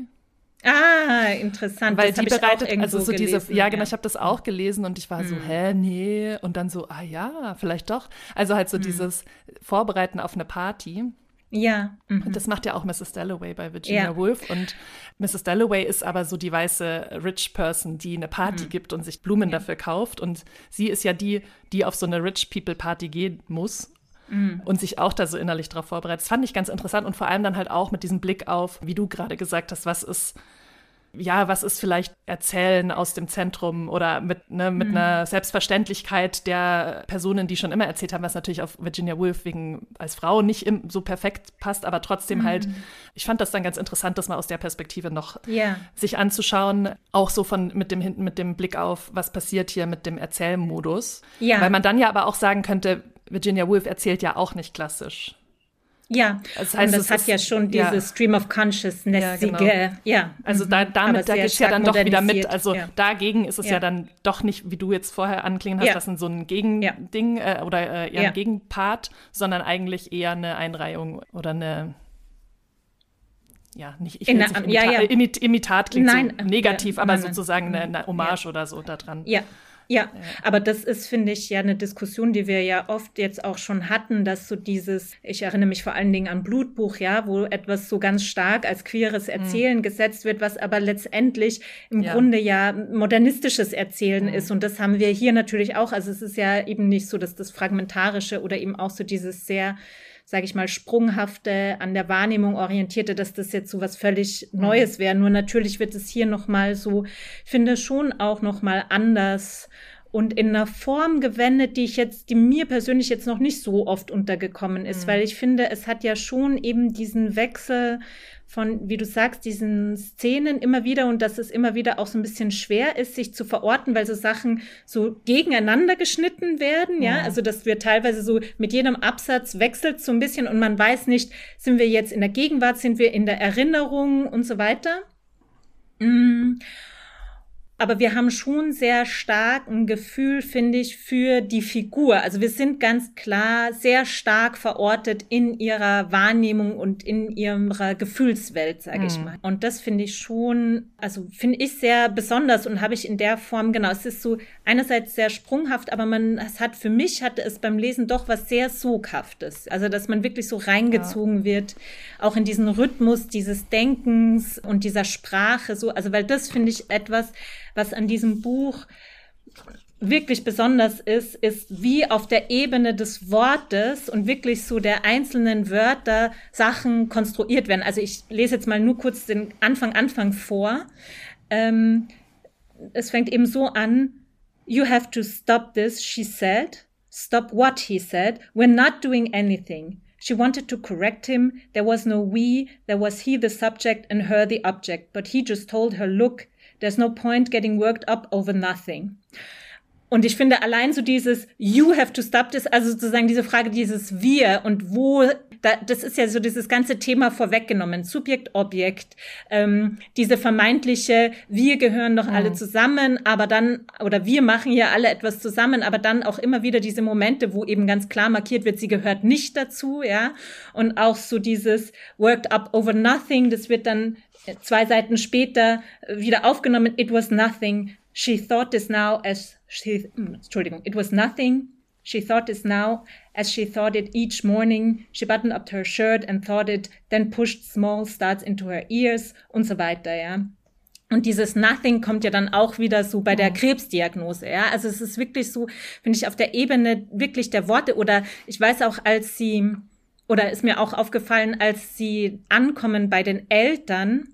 Ah, interessant. Weil das die bereitet, also so gelesen, diese, ja genau, ja. ich habe das auch gelesen und ich war hm. so, hä, nee, und dann so, ah ja, vielleicht doch. Also halt so hm. dieses Vorbereiten auf eine Party. Ja. Mhm. Und das macht ja auch Missus Dalloway bei Virginia ja. Woolf. Und Missus Dalloway ist aber so die weiße Rich Person, die eine Party mhm. gibt und sich Blumen ja. dafür kauft. Und sie ist ja die, die auf so eine Rich People Party gehen muss mhm. und sich auch da so innerlich drauf vorbereitet. Das fand ich ganz interessant und vor allem dann halt auch mit diesem Blick auf, wie du gerade gesagt hast, was ist ja, was ist vielleicht Erzählen aus dem Zentrum oder mit, ne, mit mhm. einer Selbstverständlichkeit der Personen, die schon immer erzählt haben, was natürlich auf Virginia Woolf wegen als Frau nicht im, so perfekt passt, aber trotzdem mhm. halt, ich fand das dann ganz interessant, das mal aus der Perspektive noch yeah. sich anzuschauen, auch so von mit dem mit dem Blick auf, was passiert hier mit dem Erzählmodus. Ja. Weil man dann ja aber auch sagen könnte, Virginia Woolf erzählt ja auch nicht klassisch. Ja, das heißt, und das es hat ist, ja schon diese ja. Stream of Consciousness-ige, ja, genau. ja. Also da, damit, da geht es ja dann doch wieder mit. Also ja. dagegen ist es ja. ja dann doch nicht, wie du jetzt vorher anklingen hast, ja. das ist so ein Gegending ja. äh, oder äh, eher ja. ein Gegenpart, sondern eigentlich eher eine Einreihung oder eine, ja, nicht, ich will In jetzt eine, nicht Imita- ja, ja. Imit- Imitat klingt nein, so negativ, ja, aber nein, sozusagen nein, eine, eine Hommage ja. oder so da dran. Ja. Ja, aber das ist, finde ich, ja eine Diskussion, die wir ja oft jetzt auch schon hatten, dass so dieses, ich erinnere mich vor allen Dingen an Blutbuch, ja, wo etwas so ganz stark als queeres Erzählen mhm. gesetzt wird, was aber letztendlich im ja. Grunde ja modernistisches Erzählen mhm. ist. Und das haben wir hier natürlich auch. Also es ist ja eben nicht so, dass das Fragmentarische oder eben auch so dieses sehr, sage ich mal, sprunghafte, an der Wahrnehmung orientierte, dass das jetzt so was völlig Neues wäre. Nur natürlich wird es hier nochmal so, ich finde schon auch nochmal anders und in einer Form gewendet, die ich jetzt, die mir persönlich jetzt noch nicht so oft untergekommen ist, mhm. weil ich finde, es hat ja schon eben diesen Wechsel von, wie du sagst, diesen Szenen immer wieder und dass es immer wieder auch so ein bisschen schwer ist, sich zu verorten, weil so Sachen so gegeneinander geschnitten werden, ja, ja. Also dass wir teilweise so mit jedem Absatz wechselt so ein bisschen und man weiß nicht, sind wir jetzt in der Gegenwart, sind wir in der Erinnerung und so weiter. Mm. Aber wir haben schon sehr stark ein Gefühl, finde ich, für die Figur. Also wir sind ganz klar sehr stark verortet in ihrer Wahrnehmung und in ihrer Gefühlswelt, sage mhm. ich mal. Und das finde ich schon, also finde ich sehr besonders und habe ich in der Form, genau, es ist so einerseits sehr sprunghaft, aber man, es hat für mich, hatte es beim Lesen doch was sehr Soghaftes. Also dass man wirklich so reingezogen ja. wird, auch in diesen Rhythmus dieses Denkens und dieser Sprache, so, also weil das finde ich etwas, was an diesem Buch wirklich besonders ist, ist, wie auf der Ebene des Wortes und wirklich so der einzelnen Wörter Sachen konstruiert werden. Also ich lese jetzt mal nur kurz den Anfang, Anfang vor. Ähm, es fängt eben so an, "You have to stop this," she said. "Stop what?" he said. "We're not doing anything." She wanted to correct him. There was no we, there was he the subject and her the object. But he just told her, "Look, there's no point getting worked up over nothing." Und ich finde allein so dieses "You have to stop this", also sozusagen diese Frage, dieses Wir und wo, da, das ist ja so dieses ganze Thema vorweggenommen, Subjekt, Objekt, ähm, diese vermeintliche, wir gehören doch mhm. alle zusammen, aber dann, oder wir machen ja alle etwas zusammen, aber dann auch immer wieder diese Momente, wo eben ganz klar markiert wird, sie gehört nicht dazu, ja, und auch so dieses worked up over nothing, das wird dann zwei Seiten später wieder aufgenommen. "It was nothing. She thought this now as she, Entschuldigung, it was nothing. She thought this now as she thought it each morning. She buttoned up her shirt and thought it, then pushed small starts into her ears" und so weiter, ja. Und dieses Nothing kommt ja dann auch wieder so bei der Krebsdiagnose, ja. Also es ist wirklich so, finde ich, auf der Ebene wirklich der Worte oder ich weiß auch, als sie, oder ist mir auch aufgefallen, als sie ankommen bei den Eltern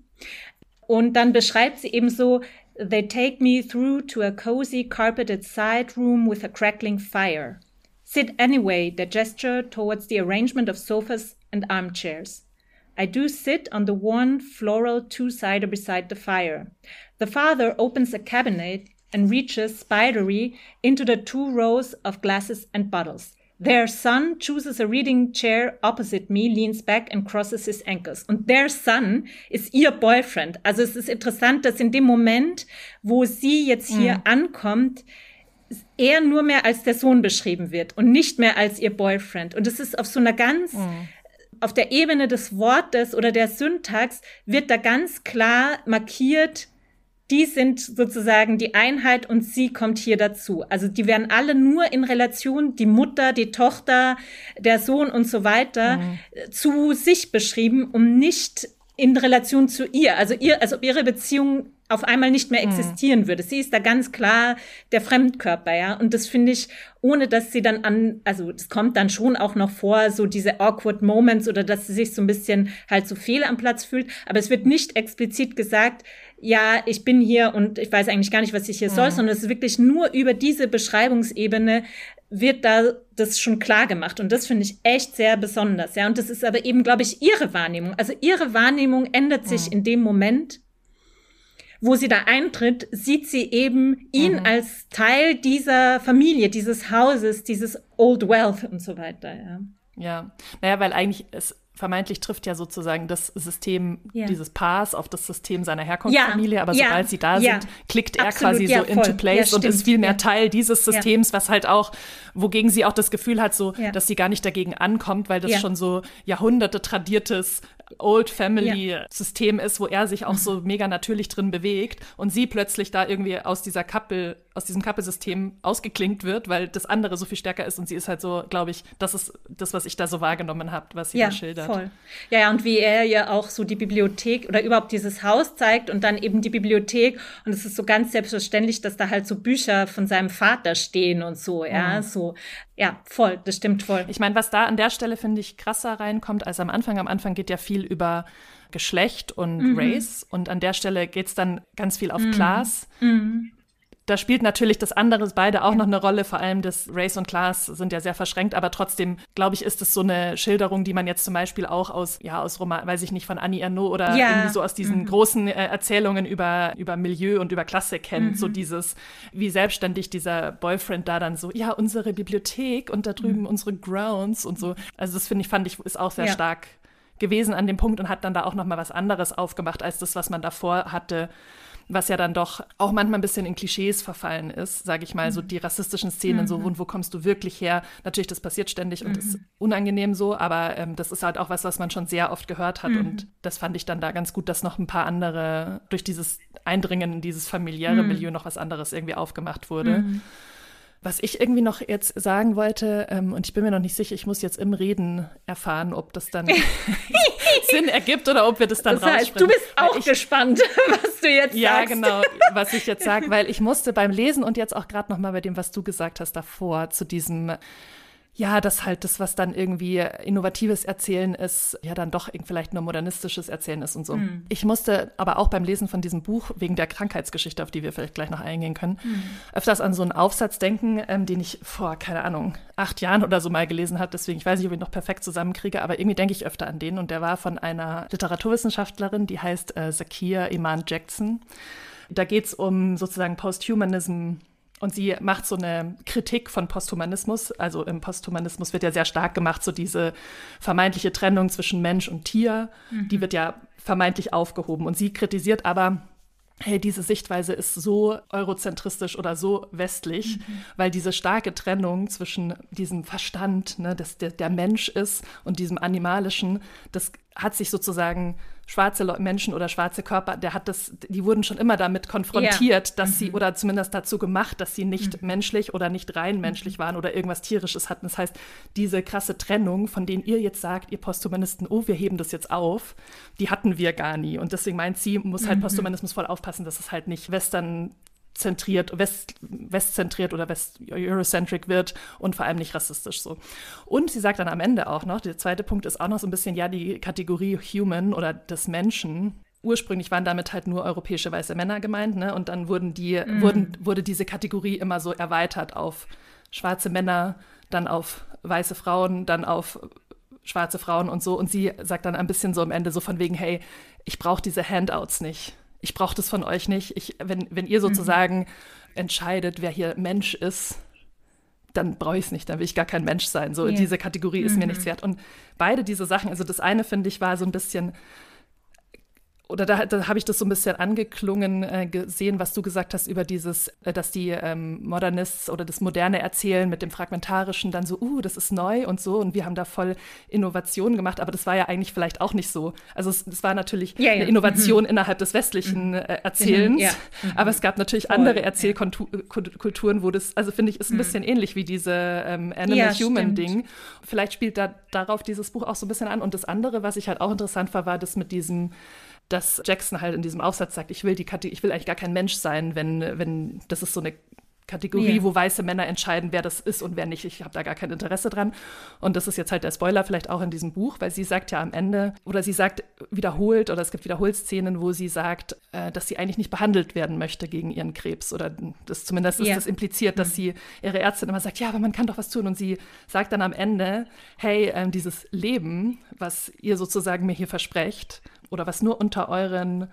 und dann beschreibt sie eben so, "They take me through to a cozy carpeted side room with a crackling fire. Sit anyway," the gesture towards the arrangement of sofas and armchairs. "I do sit on the worn floral two-sider beside the fire. The father opens a cabinet and reaches, spidery, into the two rows of glasses and bottles. Their son chooses a reading chair opposite me, leans back and crosses his ankles." Und their son ist ihr Boyfriend. Also es ist interessant, dass in dem Moment, wo sie jetzt hier mm. ankommt, er nur mehr als der Sohn beschrieben wird und nicht mehr als ihr Boyfriend. Und es ist auf so einer ganz, mm. auf der Ebene des Wortes oder der Syntax wird da ganz klar markiert, die sind sozusagen die Einheit und sie kommt hier dazu. Also die werden alle nur in Relation, die Mutter, die Tochter, der Sohn und so weiter, mhm. zu sich beschrieben, um nicht in Relation zu ihr. Also ihr, als ob ihre Beziehung auf einmal nicht mehr existieren mhm. würde. Sie ist da ganz klar der Fremdkörper, ja. Und das finde ich, ohne dass sie dann an, also das kommt dann schon auch noch vor, so diese awkward Moments oder dass sie sich so ein bisschen halt so fehl am Platz fühlt. Aber es wird nicht explizit gesagt, ja, ich bin hier und ich weiß eigentlich gar nicht, was ich hier mhm. soll, sondern es ist wirklich nur über diese Beschreibungsebene wird da das schon klar gemacht. Und das finde ich echt sehr besonders, ja. Und das ist aber eben, glaube ich, ihre Wahrnehmung. Also ihre Wahrnehmung ändert sich mhm. in dem Moment, wo sie da eintritt, sieht sie eben ihn mhm. als Teil dieser Familie, dieses Hauses, dieses Old Wealth und so weiter, ja. Ja, naja, weil eigentlich, es vermeintlich trifft ja sozusagen das System ja. dieses Paars auf das System seiner Herkunftsfamilie, ja. aber ja. sobald sie da ja. sind, klickt er Absolut. quasi ja, so into place ja, und ist viel mehr ja. Teil dieses Systems, ja. was halt auch, wogegen sie auch das Gefühl hat, so, ja. dass sie gar nicht dagegen ankommt, weil das ja. schon so Jahrhunderte tradiertes Old Family ja. System ist, wo er sich auch mhm. so mega natürlich drin bewegt und sie plötzlich da irgendwie aus dieser Couple, aus diesem Couple-System ausgeklinkt wird, weil das andere so viel stärker ist und sie ist halt so, glaube ich, das ist das, was ich da so wahrgenommen habe, was sie ja, da schildert. Voll. Ja, ja, und wie er ja auch so die Bibliothek oder überhaupt dieses Haus zeigt und dann eben die Bibliothek und es ist so ganz selbstverständlich, dass da halt so Bücher von seinem Vater stehen und so, ja, mhm. so. Ja, voll, das stimmt voll. Ich meine, was da an der Stelle, finde ich, krasser reinkommt als am Anfang. Am Anfang geht ja viel über Geschlecht und mhm. Race und an der Stelle geht es dann ganz viel auf mhm. Class. Mhm. Da spielt natürlich das andere beide auch ja. noch eine Rolle, vor allem das Race und Class sind ja sehr verschränkt, aber trotzdem, glaube ich, ist es so eine Schilderung, die man jetzt zum Beispiel auch aus, ja, aus Roman, weiß ich nicht, von Annie Ernaux oder ja. irgendwie so aus diesen mhm. großen äh, Erzählungen über, über Milieu und über Klasse kennt, mhm. so dieses, wie selbstständig dieser Boyfriend da dann so, ja, unsere Bibliothek und da drüben mhm. unsere Grounds und so, also das finde ich, fand ich, ist auch sehr ja. stark gewesen an dem Punkt und hat dann da auch nochmal was anderes aufgemacht, als das, was man davor hatte, was ja dann doch auch manchmal ein bisschen in Klischees verfallen ist, sage ich mal, mhm. so die rassistischen Szenen, mhm. so, und wo kommst du wirklich her? Natürlich, das passiert ständig und mhm. ist unangenehm so, aber ähm, das ist halt auch was, was man schon sehr oft gehört hat mhm. und das fand ich dann da ganz gut, dass noch ein paar andere, durch dieses Eindringen in dieses familiäre mhm. Milieu noch was anderes irgendwie aufgemacht wurde. Mhm. Was ich irgendwie noch jetzt sagen wollte, ähm, und ich bin mir noch nicht sicher, ich muss jetzt im Reden erfahren, ob das dann Sinn ergibt oder ob wir das dann das heißt, raussprechen. Du bist auch ich, gespannt, was du jetzt ja, sagst. Ja, genau, was ich jetzt sage, weil ich musste beim Lesen und jetzt auch gerade noch mal bei dem, was du gesagt hast davor, zu diesem, ja, dass halt das, was dann irgendwie innovatives Erzählen ist, ja dann doch vielleicht nur modernistisches Erzählen ist und so. Mhm. Ich musste aber auch beim Lesen von diesem Buch, wegen der Krankheitsgeschichte, auf die wir vielleicht gleich noch eingehen können, mhm. öfters an so einen Aufsatz denken, ähm, den ich vor, keine Ahnung, acht Jahren oder so mal gelesen habe. Deswegen, ich weiß nicht, ob ich ihn noch perfekt zusammenkriege, aber irgendwie denke ich öfter an den. Und der war von einer Literaturwissenschaftlerin, die heißt äh, Zakiya Iman Jackson. Da geht es um sozusagen Posthumanism. Und sie macht so eine Kritik von Posthumanismus. Also im Posthumanismus wird ja sehr stark gemacht, so diese vermeintliche Trennung zwischen Mensch und Tier. Mhm. Die wird ja vermeintlich aufgehoben. Und sie kritisiert aber, hey, diese Sichtweise ist so eurozentristisch oder so westlich, mhm. weil diese starke Trennung zwischen diesem Verstand, ne, dass der, der Mensch ist, und diesem Animalischen, das hat sich sozusagen schwarze Menschen oder schwarze Körper, der hat das, die wurden schon immer damit konfrontiert, ja. dass mhm. sie, oder zumindest dazu gemacht, dass sie nicht mhm. menschlich oder nicht rein menschlich waren oder irgendwas Tierisches hatten. Das heißt, diese krasse Trennung, von denen ihr jetzt sagt, ihr Posthumanisten, oh, wir heben das jetzt auf, die hatten wir gar nie. Und deswegen meint sie, muss halt mhm. Posthumanismus voll aufpassen, dass es halt nicht Western zentriert, West, westzentriert oder West, Eurocentric wird und vor allem nicht rassistisch so. Und sie sagt dann am Ende auch noch, der zweite Punkt ist auch noch so ein bisschen, ja, die Kategorie Human oder des Menschen. Ursprünglich waren damit halt nur europäische weiße Männer gemeint, ne? Und dann wurden die, mm. wurden, wurde diese Kategorie immer so erweitert auf schwarze Männer, dann auf weiße Frauen, dann auf schwarze Frauen und so. Und sie sagt dann ein bisschen so am Ende so von wegen, hey, ich brauche diese Handouts nicht. Ich brauche das von euch nicht. Ich, wenn, wenn ihr sozusagen mhm. entscheidet, wer hier Mensch ist, dann brauche ich es nicht, dann will ich gar kein Mensch sein. So, yeah. Diese Kategorie ist mhm. mir nichts wert. Und beide diese Sachen, also das eine, finde ich, war so ein bisschen, oder da, da habe ich das so ein bisschen angeklungen äh, gesehen, was du gesagt hast über dieses, äh, dass die ähm, Modernists oder das moderne Erzählen mit dem Fragmentarischen dann so, uh, das ist neu und so, und wir haben da voll Innovationen gemacht, aber das war ja eigentlich vielleicht auch nicht so. Also es, es war natürlich ja, ja. eine Innovation mhm. innerhalb des westlichen äh, Erzählens, mhm. Ja. Mhm. aber es gab natürlich voll. andere Erzählkulturen, ja. wo das, also finde ich, ist ein mhm. bisschen ähnlich wie diese ähm, Animal-Human-Ding. Vielleicht spielt da darauf dieses Buch auch so ein bisschen an. Und das andere, was ich halt auch interessant war, war das mit diesem, dass Jackson halt in diesem Aufsatz sagt, ich will die Kate- ich will eigentlich gar kein Mensch sein, wenn, wenn das ist so eine Kategorie, yeah. wo weiße Männer entscheiden, wer das ist und wer nicht. Ich habe da gar kein Interesse dran. Und das ist jetzt halt der Spoiler vielleicht auch in diesem Buch, weil sie sagt ja am Ende, oder sie sagt wiederholt, oder es gibt wiederholt Szenen, wo sie sagt, äh, dass sie eigentlich nicht behandelt werden möchte gegen ihren Krebs. Oder das zumindest yeah. ist das impliziert, dass sie ihre Ärztin immer sagt, ja, aber man kann doch was tun. Und sie sagt dann am Ende, hey, ähm, dieses Leben, was ihr sozusagen mir hier versprecht, oder was nur unter euren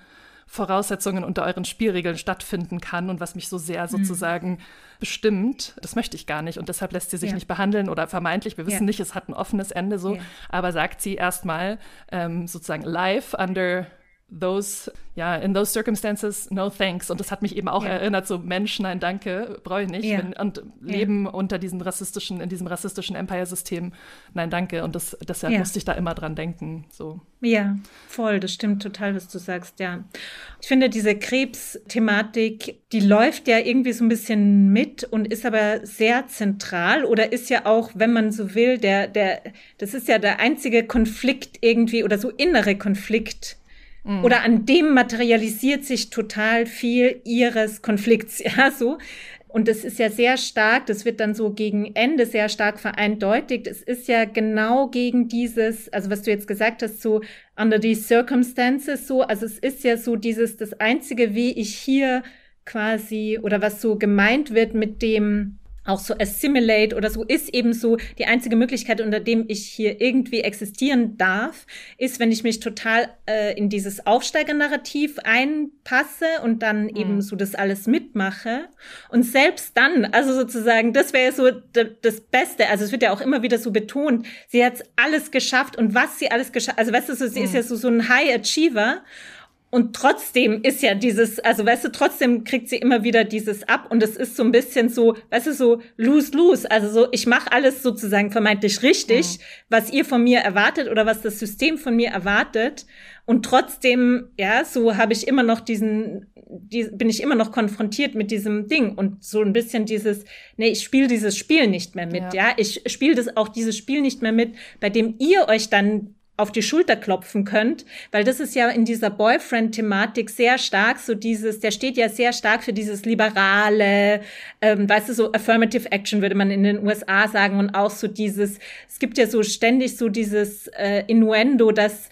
Voraussetzungen, unter euren Spielregeln stattfinden kann und was mich so sehr sozusagen mhm. bestimmt, das möchte ich gar nicht. Und deshalb lässt sie sich ja. nicht behandeln oder vermeintlich, wir wissen ja. nicht, es hat ein offenes Ende so, ja. aber sagt sie erstmal ähm, sozusagen live under those, ja, in those circumstances, no thanks. Und das hat mich eben auch ja. erinnert, so Mensch, nein, danke, brauche ich nicht. Ja. Wenn, und leben ja. unter diesen rassistischen, in diesem rassistischen Empire-System, nein, danke. Und das, deshalb ja. musste ich da immer dran denken. So. Ja, voll, das stimmt total, was du sagst, ja. Ich finde, diese Krebsthematik, die läuft ja irgendwie so ein bisschen mit und ist aber sehr zentral oder ist ja auch, wenn man so will, der, der, das ist ja der einzige Konflikt irgendwie oder so innere Konflikt, oder an dem materialisiert sich total viel ihres Konflikts, ja, so. Und das ist ja sehr stark, das wird dann so gegen Ende sehr stark vereindeutigt. Es ist ja genau gegen dieses, also was du jetzt gesagt hast, so under these circumstances, so, also es ist ja so dieses, das Einzige, wie ich hier quasi, oder was so gemeint wird mit dem, auch so assimilate oder so, ist eben so die einzige Möglichkeit, unter dem ich hier irgendwie existieren darf, ist, wenn ich mich total äh, in dieses Aufsteigernarrativ einpasse und dann mhm. eben so das alles mitmache. Und selbst dann, also sozusagen, das wäre so d- das Beste, also es wird ja auch immer wieder so betont, sie hat alles geschafft und was sie alles geschafft, also weißt du, so, sie mhm. ist ja so, so ein High Achiever. Und trotzdem ist ja dieses, also weißt du, trotzdem kriegt sie immer wieder dieses ab und es ist so ein bisschen so, weißt du, so lose-lose, also so, ich mache alles sozusagen vermeintlich richtig, mhm. was ihr von mir erwartet oder was das System von mir erwartet und trotzdem, ja, so habe ich immer noch diesen, die, bin ich immer noch konfrontiert mit diesem Ding und so ein bisschen dieses, nee, ich spiele dieses Spiel nicht mehr mit, ja, ja? Ich spiele das auch dieses Spiel nicht mehr mit, bei dem ihr euch dann auf die Schulter klopfen könnt, weil das ist ja in dieser Boyfriend-Thematik sehr stark, so dieses, der steht ja sehr stark für dieses liberale, ähm, weißt du, so Affirmative Action würde man in den U S A sagen und auch so dieses, es gibt ja so ständig so dieses äh, Innuendo, dass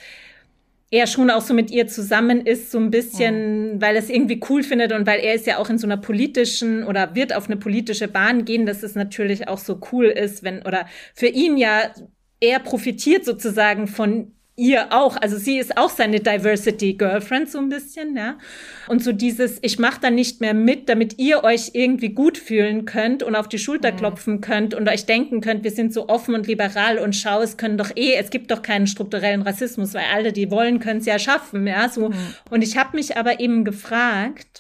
er schon auch so mit ihr zusammen ist, so ein bisschen, mhm. weil er es irgendwie cool findet und weil er ist ja auch in so einer politischen oder wird auf eine politische Bahn gehen, dass es natürlich auch so cool ist, wenn, oder für ihn ja, er profitiert sozusagen von ihr auch. Also sie ist auch seine Diversity-Girlfriend so ein bisschen, ja. Und so dieses, ich mache da nicht mehr mit, damit ihr euch irgendwie gut fühlen könnt und auf die Schulter mhm. klopfen könnt und euch denken könnt, wir sind so offen und liberal und schau, es können doch eh, es gibt doch keinen strukturellen Rassismus, weil alle, die wollen, können es ja schaffen, ja. So. Mhm. Und ich habe mich aber eben gefragt,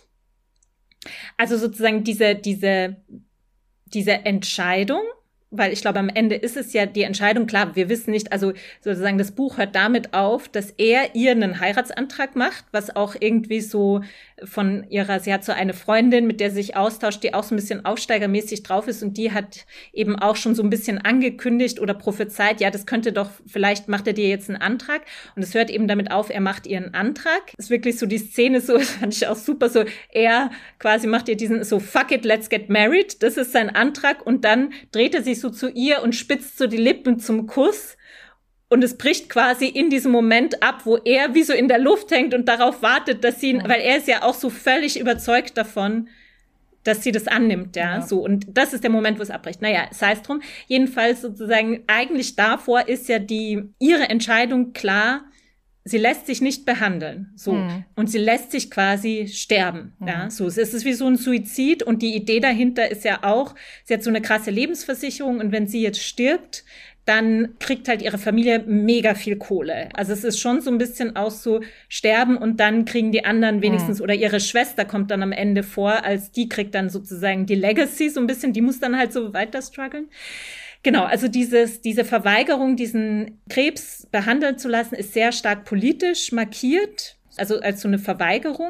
also sozusagen diese, diese, diese Entscheidung, weil ich glaube, am Ende ist es ja die Entscheidung, klar, wir wissen nicht, also sozusagen das Buch hört damit auf, dass er ihr einen Heiratsantrag macht, was auch irgendwie so von ihrer, sie hat so eine Freundin, mit der sie sich austauscht, die auch so ein bisschen aufsteigermäßig drauf ist und die hat eben auch schon so ein bisschen angekündigt oder prophezeit, ja, das könnte doch, vielleicht macht er dir jetzt einen Antrag und es hört eben damit auf, er macht ihr einen Antrag. Das ist wirklich so die Szene so, das fand ich auch super, so er quasi macht ihr diesen so fuck it, let's get married, das ist sein Antrag und dann dreht er sich so zu ihr und spitzt so die Lippen zum Kuss und es bricht quasi in diesem Moment ab, wo er wie so in der Luft hängt und darauf wartet, dass sie, weil er ist ja auch so völlig überzeugt davon, dass sie das annimmt, ja, ja. so. Und das ist der Moment, wo es abbricht. Naja, sei es drum. Jedenfalls sozusagen, eigentlich davor ist ja die, ihre Entscheidung klar, sie lässt sich nicht behandeln, so. Mhm. Und sie lässt sich quasi sterben, mhm. ja, so. Es ist wie so ein Suizid und die Idee dahinter ist ja auch, sie hat so eine krasse Lebensversicherung und wenn sie jetzt stirbt, dann kriegt halt ihre Familie mega viel Kohle. Also es ist schon so ein bisschen auch so sterben und dann kriegen die anderen wenigstens, mhm. oder ihre Schwester kommt dann am Ende vor, als die kriegt dann sozusagen die Legacy so ein bisschen, die muss dann halt so weiter strugglen. Genau, also dieses, diese Verweigerung, diesen Krebs behandeln zu lassen, ist sehr stark politisch markiert, also als so eine Verweigerung.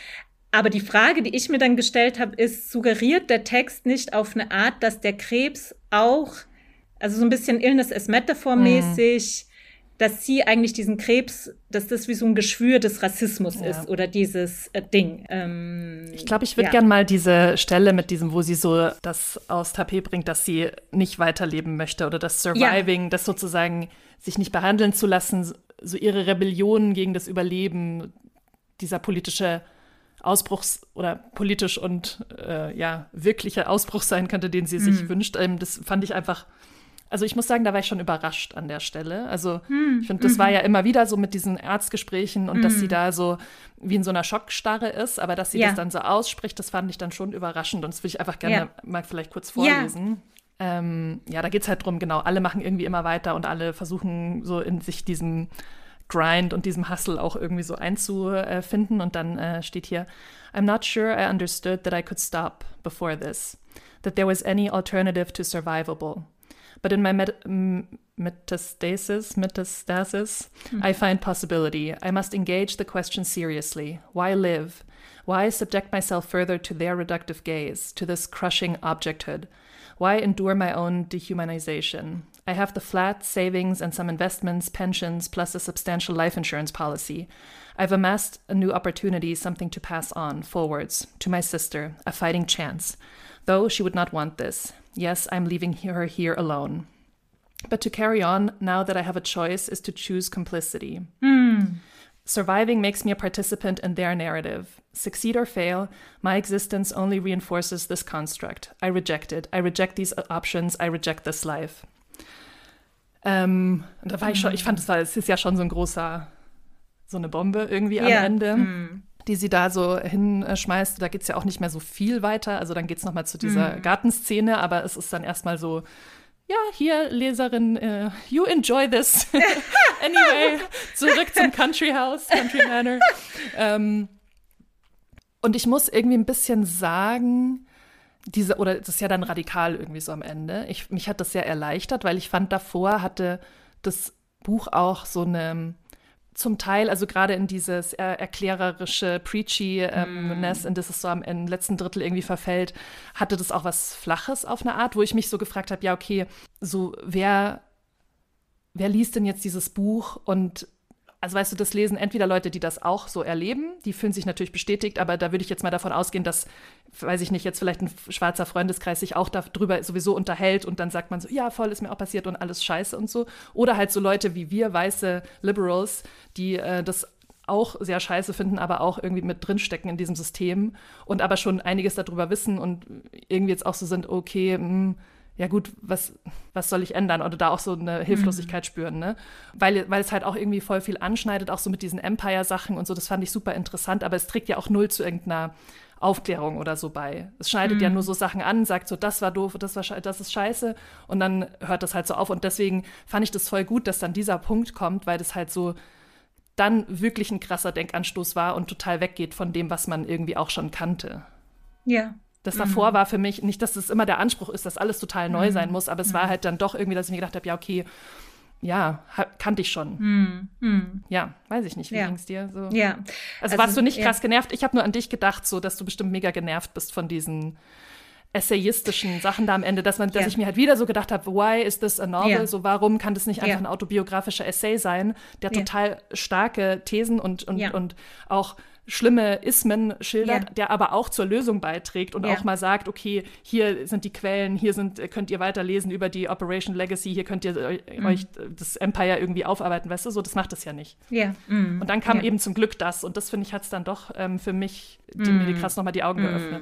Aber die Frage, die ich mir dann gestellt habe, ist, suggeriert der Text nicht auf eine Art, dass der Krebs auch, also so ein bisschen Illness as Metaphor-mäßig, mhm. dass sie eigentlich diesen Krebs, dass das wie so ein Geschwür des Rassismus ja. ist oder dieses äh, Ding. Ähm, ich glaube, ich würde ja. gern mal diese Stelle mit diesem, wo sie so das aus Tapet bringt, dass sie nicht weiterleben möchte oder das Surviving, ja. das sozusagen sich nicht behandeln zu lassen, so ihre Rebellion gegen das Überleben, dieser politische Ausbruchs- oder politisch und äh, ja, wirklicher Ausbruch sein könnte, den sie mhm. sich wünscht. Ähm, das fand ich einfach Also ich muss sagen, da war ich schon überrascht an der Stelle. Also hm. ich finde, das mhm. war ja immer wieder so mit diesen Arztgesprächen und mhm. dass sie da so wie in so einer Schockstarre ist, aber dass sie ja. das dann so ausspricht, das fand ich dann schon überraschend. Und das will ich einfach gerne ja. mal vielleicht kurz vorlesen. Ja, ähm, ja da geht es halt drum, genau, alle machen irgendwie immer weiter und alle versuchen so in sich diesem Grind und diesem Hustle auch irgendwie so einzufinden. Und dann äh, steht hier, I'm not sure I understood that I could stop before this, that there was any alternative to survivable. But in my met- m- metastasis, metastasis, mm. I find possibility. I must engage the question seriously. Why live? Why subject myself further to their reductive gaze, to this crushing objecthood? Why endure my own dehumanization? I have the flat savings and some investments, pensions, plus a substantial life insurance policy. I've amassed a new opportunity, something to pass on, forwards, to my sister, a fighting chance. Though she would not want this. Yes, I'm leaving her here alone. But to carry on, now that I have a choice, is to choose complicity. Mm. Surviving makes me a participant in their narrative. Succeed or fail, my existence only reinforces this construct. I reject it. I reject these options. I reject this life. Ähm, und da war ich schon, ich fand, es war, es ist ja schon so ein großer, so eine Bombe irgendwie am yeah. Ende. Mm. Die sie da so hinschmeißt. Da geht es ja auch nicht mehr so viel weiter. Also dann geht es nochmal zu dieser mm. Gartenszene, aber es ist dann erstmal so, ja, hier, Leserin, uh, you enjoy this. Anyway, zurück zum Country House, Country Manor. ähm, und ich muss irgendwie ein bisschen sagen, diese, oder das ist ja dann radikal irgendwie so am Ende. Ich, mich hat das sehr erleichtert, weil ich fand, davor hatte das Buch auch so eine zum Teil, also gerade in dieses er- erklärerische Preachy-Ness, ähm, in das es so am im letzten Drittel irgendwie verfällt, hatte das auch was Flaches auf eine Art, wo ich mich so gefragt habe, ja, okay, so wer, wer liest denn jetzt dieses Buch? Und also weißt du, das lesen entweder Leute, die das auch so erleben, die fühlen sich natürlich bestätigt, aber da würde ich jetzt mal davon ausgehen, dass, weiß ich nicht, jetzt vielleicht ein schwarzer Freundeskreis sich auch darüber sowieso unterhält und dann sagt man so, ja, voll, ist mir auch passiert und alles scheiße und so. Oder halt so Leute wie wir, weiße Liberals, die äh, das auch sehr scheiße finden, aber auch irgendwie mit drinstecken in diesem System und aber schon einiges darüber wissen und irgendwie jetzt auch so sind, okay, mh, ja gut, was, was soll ich ändern? Oder da auch so eine Hilflosigkeit mhm. spüren, ne? Weil, weil es halt auch irgendwie voll viel anschneidet, auch so mit diesen Empire-Sachen und so, das fand ich super interessant, aber es trägt ja auch null zu irgendeiner Aufklärung oder so bei. Es schneidet mhm. ja nur so Sachen an, sagt so, das war doof, das war sche- das ist scheiße und dann hört das halt so auf und deswegen fand ich das voll gut, dass dann dieser Punkt kommt, weil das halt so dann wirklich ein krasser Denkanstoß war und total weggeht von dem, was man irgendwie auch schon kannte. Ja. Das davor mhm. war für mich, nicht, dass es immer der Anspruch ist, dass alles total neu mhm. sein muss, aber es mhm. war halt dann doch irgendwie, dass ich mir gedacht habe, ja, okay, ja, ha- kannte ich schon. Mhm. Mhm. Ja, weiß ich nicht, wie ja. ging es dir? So? Ja. Also, also warst du nicht krass ja. genervt? Ich habe nur an dich gedacht, so, dass du bestimmt mega genervt bist von diesen essayistischen Sachen da am Ende, dass, man, dass ja. ich mir halt wieder so gedacht habe, why is this a novel? Ja. So, warum kann das nicht einfach ja. ein autobiografischer Essay sein, der ja. total starke Thesen und, und, ja. und auch schlimme Ismen schildert, ja. der aber auch zur Lösung beiträgt und ja. auch mal sagt, okay, hier sind die Quellen, hier sind, könnt ihr weiterlesen über die Operation Legacy, hier könnt ihr mhm. euch das Empire irgendwie aufarbeiten, weißt du, so, das macht es ja nicht. Ja. Mhm. Und dann kam ja. eben zum Glück das und das, finde ich, hat es dann doch ähm, für mich, die, mhm. mir die krass nochmal die Augen mhm. geöffnet.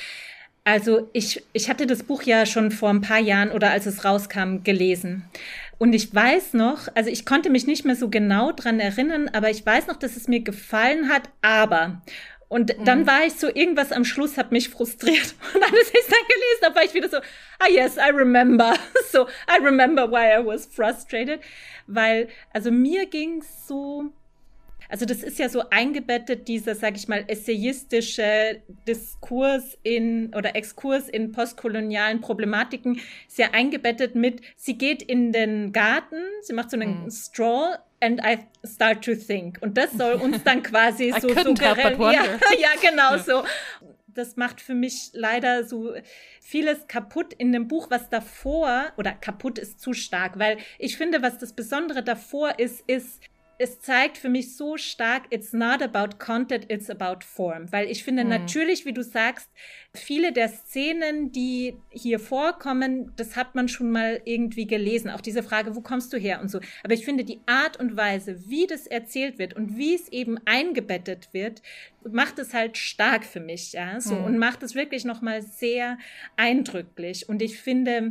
Also ich, ich hatte das Buch ja schon vor ein paar Jahren oder als es rauskam gelesen. Und ich weiß noch, also ich konnte mich nicht mehr so genau dran erinnern, aber ich weiß noch, dass es mir gefallen hat, aber. Und mhm. dann war ich so, irgendwas am Schluss hat mich frustriert. Und als ich es dann gelesen habe, war ich wieder so, ah yes, I remember. So, I remember why I was frustrated. Weil, also mir ging es so, also das ist ja so eingebettet, dieser, sag ich mal, essayistische Diskurs in oder Exkurs in postkolonialen Problematiken, ist ja eingebettet mit, sie geht in den Garten, sie macht so einen mm. Stroll and I start to think. Und das soll uns dann quasi so suggerieren. Ja, ja, genau ja. so. Das macht für mich leider so vieles kaputt in dem Buch, was davor, oder kaputt ist zu stark, weil ich finde, was das Besondere davor ist, ist, es zeigt für mich so stark, it's not about content, it's about form. Weil ich finde mhm. natürlich, wie du sagst, viele der Szenen, die hier vorkommen, das hat man schon mal irgendwie gelesen. Auch diese Frage, wo kommst du her und so. Aber ich finde, die Art und Weise, wie das erzählt wird und wie es eben eingebettet wird, macht es halt stark für mich, ja, so. Mhm. Und macht es wirklich nochmal sehr eindrücklich. Und ich finde,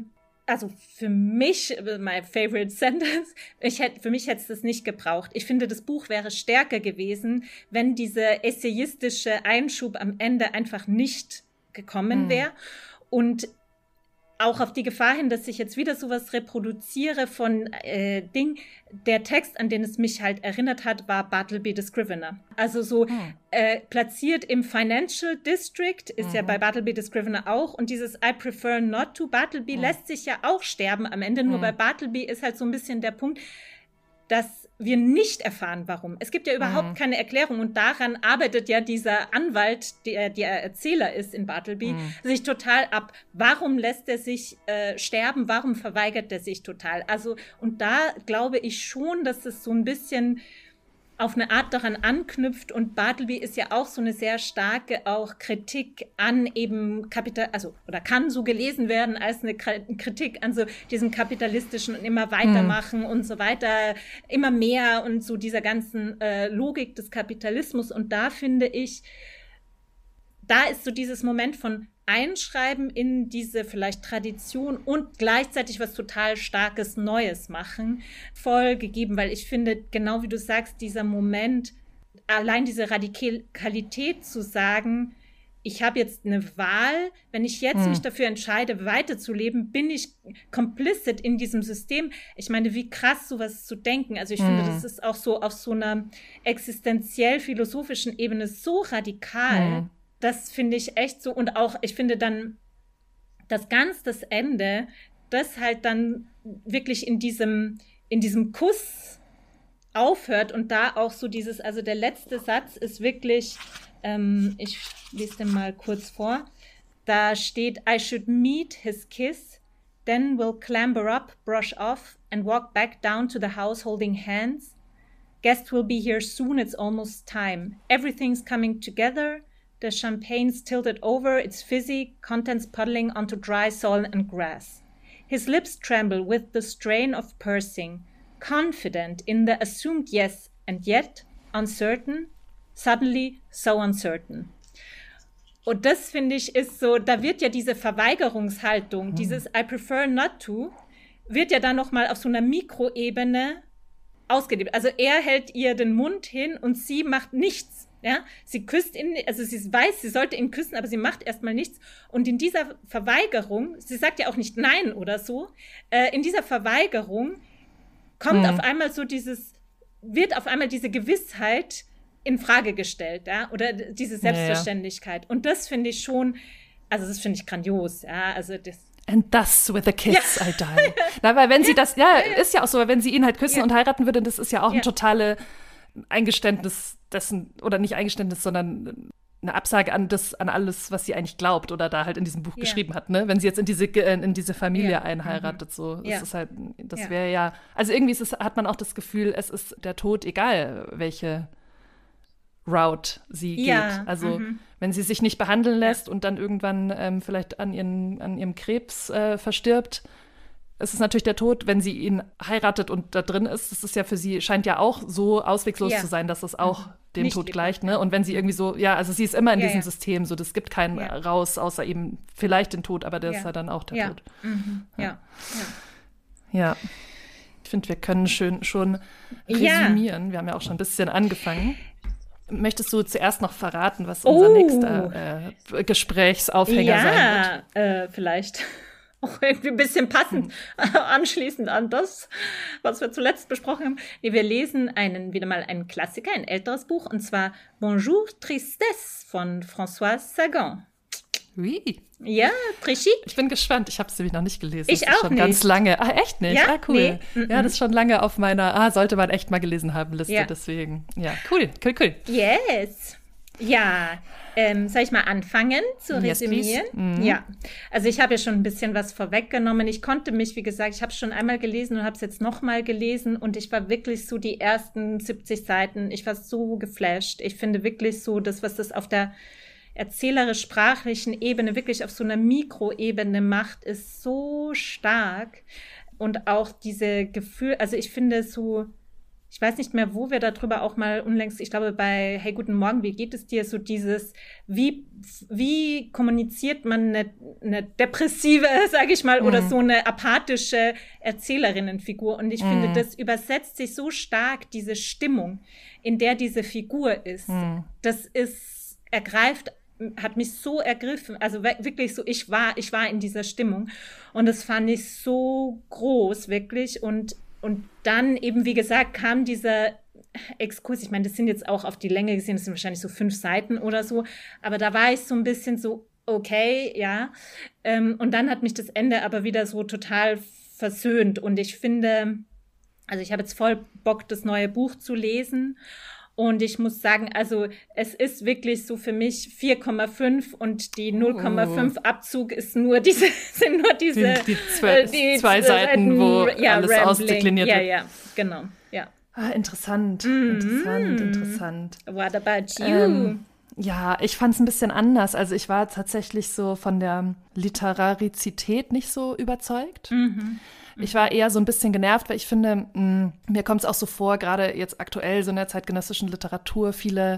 also für mich, my favorite sentence, ich hätte, für mich hätte es das nicht gebraucht. Ich finde, das Buch wäre stärker gewesen, wenn dieser essayistische Einschub am Ende einfach nicht gekommen wäre. Hm. Und auch auf die Gefahr hin, dass ich jetzt wieder sowas reproduziere von äh, Ding. Der Text, an den es mich halt erinnert hat, war Bartleby the Scrivener. Also so hm. äh, platziert im Financial District, ist mhm. ja bei Bartleby the Scrivener auch. Und dieses I prefer not to, Bartleby hm. lässt sich ja auch sterben am Ende. Nur hm. bei Bartleby ist halt so ein bisschen der Punkt, dass wir nicht erfahren, warum. Es gibt ja überhaupt mhm. keine Erklärung und daran arbeitet ja dieser Anwalt, der, der Erzähler ist in Bartleby, mhm. sich total ab. Warum lässt er sich äh, sterben? Warum verweigert er sich total? Also, und da glaube ich schon, dass es so ein bisschen auf eine Art daran anknüpft und Bartleby ist ja auch so eine sehr starke auch Kritik an eben Kapital, also oder kann so gelesen werden als eine Kritik an so diesem kapitalistischen und immer weitermachen hm. und so weiter, immer mehr und so dieser ganzen äh, Logik des Kapitalismus und da finde ich, da ist so dieses Moment von Einschreiben in diese vielleicht Tradition und gleichzeitig was total Starkes Neues machen, voll gegeben, weil ich finde, genau wie du sagst, dieser Moment, allein diese Radikalität zu sagen, ich habe jetzt eine Wahl, wenn ich jetzt hm. mich dafür entscheide, weiterzuleben, bin ich complicit in diesem System. Ich meine, wie krass sowas zu denken. Also ich hm. finde, das ist auch so auf so einer existenziell-philosophischen Ebene so radikal, hm. Das finde ich echt so. Und auch, ich finde dann, das ganz das Ende, das halt dann wirklich in diesem, in diesem Kuss aufhört und da auch so dieses, also der letzte Satz ist wirklich, ähm, ich lese den mal kurz vor, da steht, I should meet his kiss, then we'll clamber up, brush off and walk back down to the house holding hands. Guest will be here soon, it's almost time. Everything's coming together. The champagne's tilted over, it's fizzy, contents puddling onto dry soil and grass. His lips tremble with the strain of pursing, confident in the assumed yes, and yet uncertain, suddenly so uncertain. Und das, finde ich, ist so, da wird ja diese Verweigerungshaltung, hm. dieses I prefer not to, wird ja dann nochmal auf so einer Mikroebene ausgelebt. Also er hält ihr den Mund hin und sie macht nichts. Ja, sie küsst ihn, also sie weiß, sie sollte ihn küssen, aber sie macht erstmal nichts. Und in dieser Verweigerung, sie sagt ja auch nicht Nein oder so, äh, in dieser Verweigerung kommt hm. auf einmal so dieses, wird auf einmal diese Gewissheit in Frage gestellt, ja, oder diese Selbstverständlichkeit. Ja, ja. Und das finde ich schon, also das finde ich grandios, ja, also das. And thus with a kiss ja. I die. Na, weil wenn sie das, ja, ja, ja, ist ja auch so, weil wenn sie ihn halt küssen ja. und heiraten würde, das ist ja auch ja. ein totale Eingeständnis dessen, oder nicht Eingeständnis, sondern eine Absage an das, an alles, was sie eigentlich glaubt oder da halt in diesem Buch yeah. geschrieben hat, ne? Wenn sie jetzt in diese, in diese Familie yeah. einheiratet, so, das yeah. ist halt, das yeah. wäre ja, also irgendwie ist es, hat man auch das Gefühl, es ist der Tod egal, welche Route sie ja. geht. Also, mhm. wenn sie sich nicht behandeln lässt ja. und dann irgendwann ähm, vielleicht an, ihren, an ihrem Krebs äh, verstirbt, es ist natürlich der Tod, wenn sie ihn heiratet und da drin ist. Das ist ja für sie, scheint ja auch so ausweglos ja. zu sein, dass es auch mhm. dem Nicht Tod gleicht. Ne? Und wenn sie irgendwie so, ja, also sie ist immer in ja, diesem ja. System, so, das gibt keinen ja. raus, außer eben vielleicht den Tod, aber der ja. ist ja dann auch der ja. Tod. Mhm. Ja. Ja. ja. ja. Ich finde, wir können schön schon resümieren. Ja. Wir haben ja auch schon ein bisschen angefangen. Möchtest du zuerst noch verraten, was unser oh. nächster äh, Gesprächsaufhänger ja, sein wird? Ja, äh, vielleicht. Auch irgendwie ein bisschen passend hm. anschließend an das, was wir zuletzt besprochen haben. Nee, wir lesen einen, wieder mal einen Klassiker, ein älteres Buch, und zwar Bonjour Tristesse von François Sagan. Oui. Ja, très chic. Ich bin gespannt. Ich habe es nämlich noch nicht gelesen. Ich das auch ist schon nicht. ganz lange. Ah, echt nicht? Ja? Ah, cool. Nee. Ja, das ist schon lange auf meiner, ah, sollte man echt mal gelesen haben, Liste. Ja. Deswegen, ja, cool, cool, cool. Yes. Ja, ähm, soll ich mal anfangen zu yes, resümieren? Mhm. Ja, also ich habe ja schon ein bisschen was vorweggenommen. Ich konnte mich, wie gesagt, ich habe es schon einmal gelesen und habe es jetzt nochmal gelesen und ich war wirklich so die ersten siebzig Seiten, ich war so geflasht. Ich finde wirklich so, das, was das auf der erzählerisch-sprachlichen Ebene wirklich auf so einer Mikroebene macht, ist so stark. Und auch diese Gefühl, also ich finde so, ich weiß nicht mehr, wo wir darüber auch mal unlängst, ich glaube bei Hey, guten Morgen, wie geht es dir? So dieses, wie, wie kommuniziert man eine, eine depressive, sage ich mal, mhm. oder so eine apathische Erzählerinnenfigur? Und ich mhm. finde, das übersetzt sich so stark, diese Stimmung, in der diese Figur ist. Mhm. Das ist, ergreift, hat mich so ergriffen, also wirklich so, ich war, ich war in dieser Stimmung. Und das fand ich so groß, wirklich. Und Und dann eben, wie gesagt, kam dieser Exkurs, ich meine, das sind jetzt auch auf die Länge gesehen, das sind wahrscheinlich so fünf Seiten oder so, aber da war ich so ein bisschen so, okay, ja. Ähm, und dann hat mich das Ende aber wieder so total versöhnt. Und ich finde, also ich habe jetzt voll Bock, das neue Buch zu lesen. Und ich muss sagen, also es ist wirklich so für mich vier Komma fünf und die null Komma fünf oh. Abzug ist nur diese, sind nur diese die, die, zwei, äh, die zwei Seiten, wo ja, alles Rambling. Ausdekliniert ja, wird. Ja, ja, genau, ja. Ah, interessant, mm-hmm. interessant, interessant. What about you? Ähm, ja, ich fand es ein bisschen anders. Also ich war tatsächlich so von der Literarizität nicht so überzeugt. Mhm. Ich war eher so ein bisschen genervt, weil ich finde, mh, mir kommt es auch so vor, gerade jetzt aktuell so in der zeitgenössischen Literatur, viele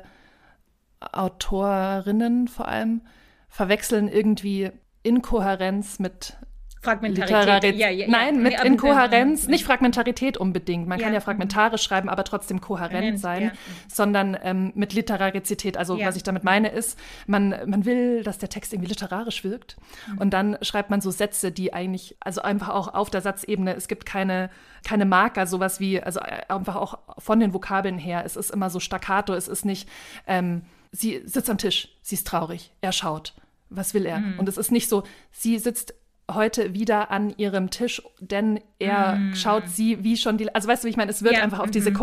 Autorinnen vor allem verwechseln irgendwie Inkohärenz mit Fragmentarität. Ja, ja, ja. Nein, mit ja, Inkohärenz, ja. nicht Fragmentarität unbedingt. Man ja. kann ja fragmentarisch schreiben, aber trotzdem kohärent sein, ja. sondern ähm, mit Literarizität. Also ja. was ich damit meine ist, man, man will, dass der Text irgendwie literarisch wirkt mhm. und dann schreibt man so Sätze, die eigentlich, also einfach auch auf der Satzebene, es gibt keine, keine Marker, sowas wie, also einfach auch von den Vokabeln her, es ist immer so staccato, es ist nicht, ähm, sie sitzt am Tisch, sie ist traurig, er schaut, was will er? Mhm. Und es ist nicht so, sie sitzt heute wieder an ihrem Tisch, denn er mm. schaut sie wie schon die, also weißt du, wie ich meine, es wird ja. einfach auf mm-hmm. diese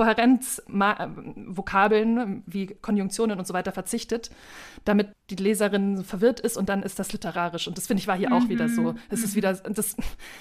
Kohärenz-Vokabeln wie Konjunktionen und so weiter verzichtet, damit die Leserin verwirrt ist und dann ist das literarisch und das finde ich war hier mm-hmm. auch wieder so. Es mm-hmm. ist wieder, das,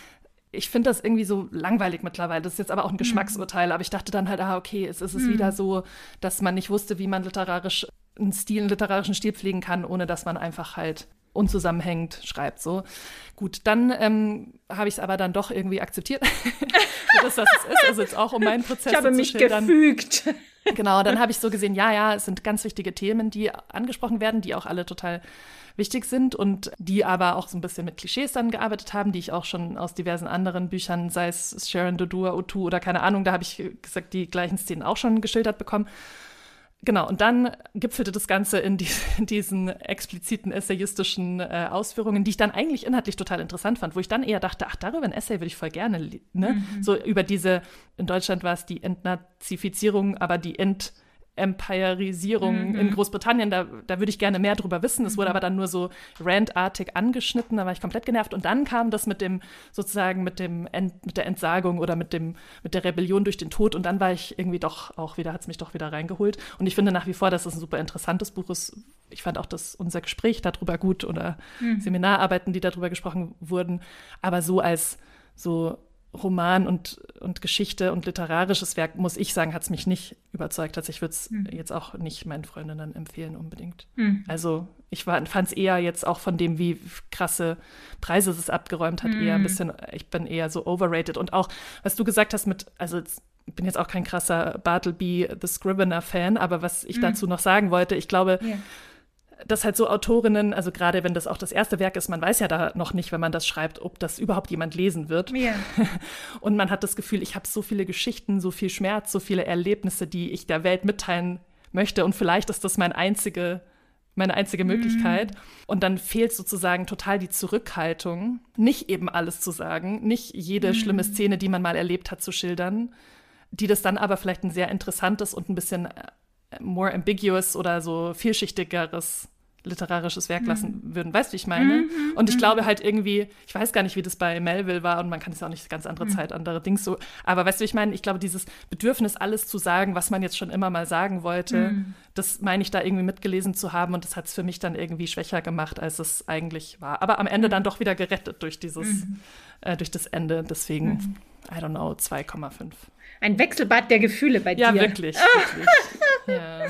ich finde das irgendwie so langweilig mittlerweile, das ist jetzt aber auch ein Geschmacksurteil, mm-hmm. aber ich dachte dann halt, ah okay, es ist es mm-hmm. wieder so, dass man nicht wusste, wie man literarisch einen Stil, einen literarischen Stil pflegen kann, ohne dass man einfach halt unzusammenhängend schreibt. So. Gut, dann ähm, habe ich es aber dann doch irgendwie akzeptiert, für das, was es ist. Also jetzt auch um meinen Prozess zu schildern. Ich habe mich gefügt. Genau, dann habe ich so gesehen, ja, ja, es sind ganz wichtige Themen, die angesprochen werden, die auch alle total wichtig sind und die aber auch so ein bisschen mit Klischees dann gearbeitet haben, die ich auch schon aus diversen anderen Büchern, sei es Sharon Dodua, O zwei oder keine Ahnung, da habe ich gesagt, die gleichen Szenen auch schon geschildert bekommen. Genau, und dann gipfelte das Ganze in, die, in diesen expliziten essayistischen äh, Ausführungen, die ich dann eigentlich inhaltlich total interessant fand, wo ich dann eher dachte, ach, darüber ein Essay würde ich voll gerne, ne? Mhm. So über diese, in Deutschland war es die Entnazifizierung, aber die Ent- Empirisierung mhm. in Großbritannien, da, da würde ich gerne mehr drüber wissen. Es wurde aber dann nur so randartig angeschnitten, da war ich komplett genervt. Und dann kam das mit dem, sozusagen mit dem Ent, mit der Entsagung oder mit dem, mit der Rebellion durch den Tod. Und dann war ich irgendwie doch auch wieder, hat es mich doch wieder reingeholt. Und ich finde nach wie vor, dass es ein super interessantes Buch ist. Ich fand auch das, unser Gespräch darüber gut oder mhm. Seminararbeiten, die darüber gesprochen wurden. Aber so als so Roman und, und Geschichte und literarisches Werk, muss ich sagen, hat es mich nicht überzeugt. Also ich würde es mhm. jetzt auch nicht meinen Freundinnen empfehlen unbedingt. Mhm. Also ich fand es eher jetzt auch von dem, wie krasse Preise es abgeräumt hat, mhm. eher ein bisschen, ich bin eher so overrated. Und auch, was du gesagt hast mit, also jetzt, ich bin jetzt auch kein krasser Bartleby The Scrivener-Fan, aber was ich mhm. dazu noch sagen wollte, ich glaube, yeah. dass halt so Autorinnen, also gerade wenn das auch das erste Werk ist, man weiß ja da noch nicht, wenn man das schreibt, ob das überhaupt jemand lesen wird. Yeah. Und man hat das Gefühl, ich habe so viele Geschichten, so viel Schmerz, so viele Erlebnisse, die ich der Welt mitteilen möchte und vielleicht ist das mein einzige, meine einzige Möglichkeit. Mm. Und dann fehlt sozusagen total die Zurückhaltung, nicht eben alles zu sagen, nicht jede mm. schlimme Szene, die man mal erlebt hat, zu schildern, die das dann aber vielleicht ein sehr interessantes und ein bisschen more ambiguous oder so vielschichtigeres literarisches Werk lassen mhm. würden. Weißt du, wie ich meine? Mhm, und ich mhm. glaube halt irgendwie, ich weiß gar nicht, wie das bei Melville war und man kann es ja auch nicht ganz andere mhm. Zeit, andere Dings so, aber weißt du, wie ich meine? Ich glaube, dieses Bedürfnis, alles zu sagen, was man jetzt schon immer mal sagen wollte, mhm. das meine ich da irgendwie mitgelesen zu haben und das hat es für mich dann irgendwie schwächer gemacht, als es eigentlich war. Aber am Ende dann doch wieder gerettet durch dieses, mhm. äh, durch das Ende. Deswegen, mhm. I don't know, zwei Komma fünf. Ein Wechselbad der Gefühle bei ja, dir. Wirklich, oh. wirklich. Ja.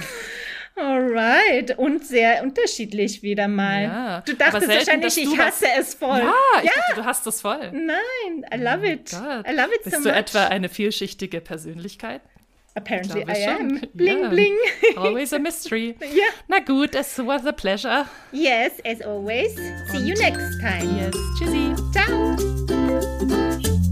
Alright. Und sehr unterschiedlich wieder mal. Ja, du dachtest selten, wahrscheinlich, ich hasse was, es voll. Ja, ich ja. dachte, du hast es voll. Nein, I love it. Oh I love it Bist so du much. etwa eine vielschichtige Persönlichkeit? Apparently Glaube I ich am. schon. Bling, Ja. bling. Always a mystery. Ja. Na gut, es was a pleasure. Yes, as always. See you next time. Yes, tschüssi. Ciao.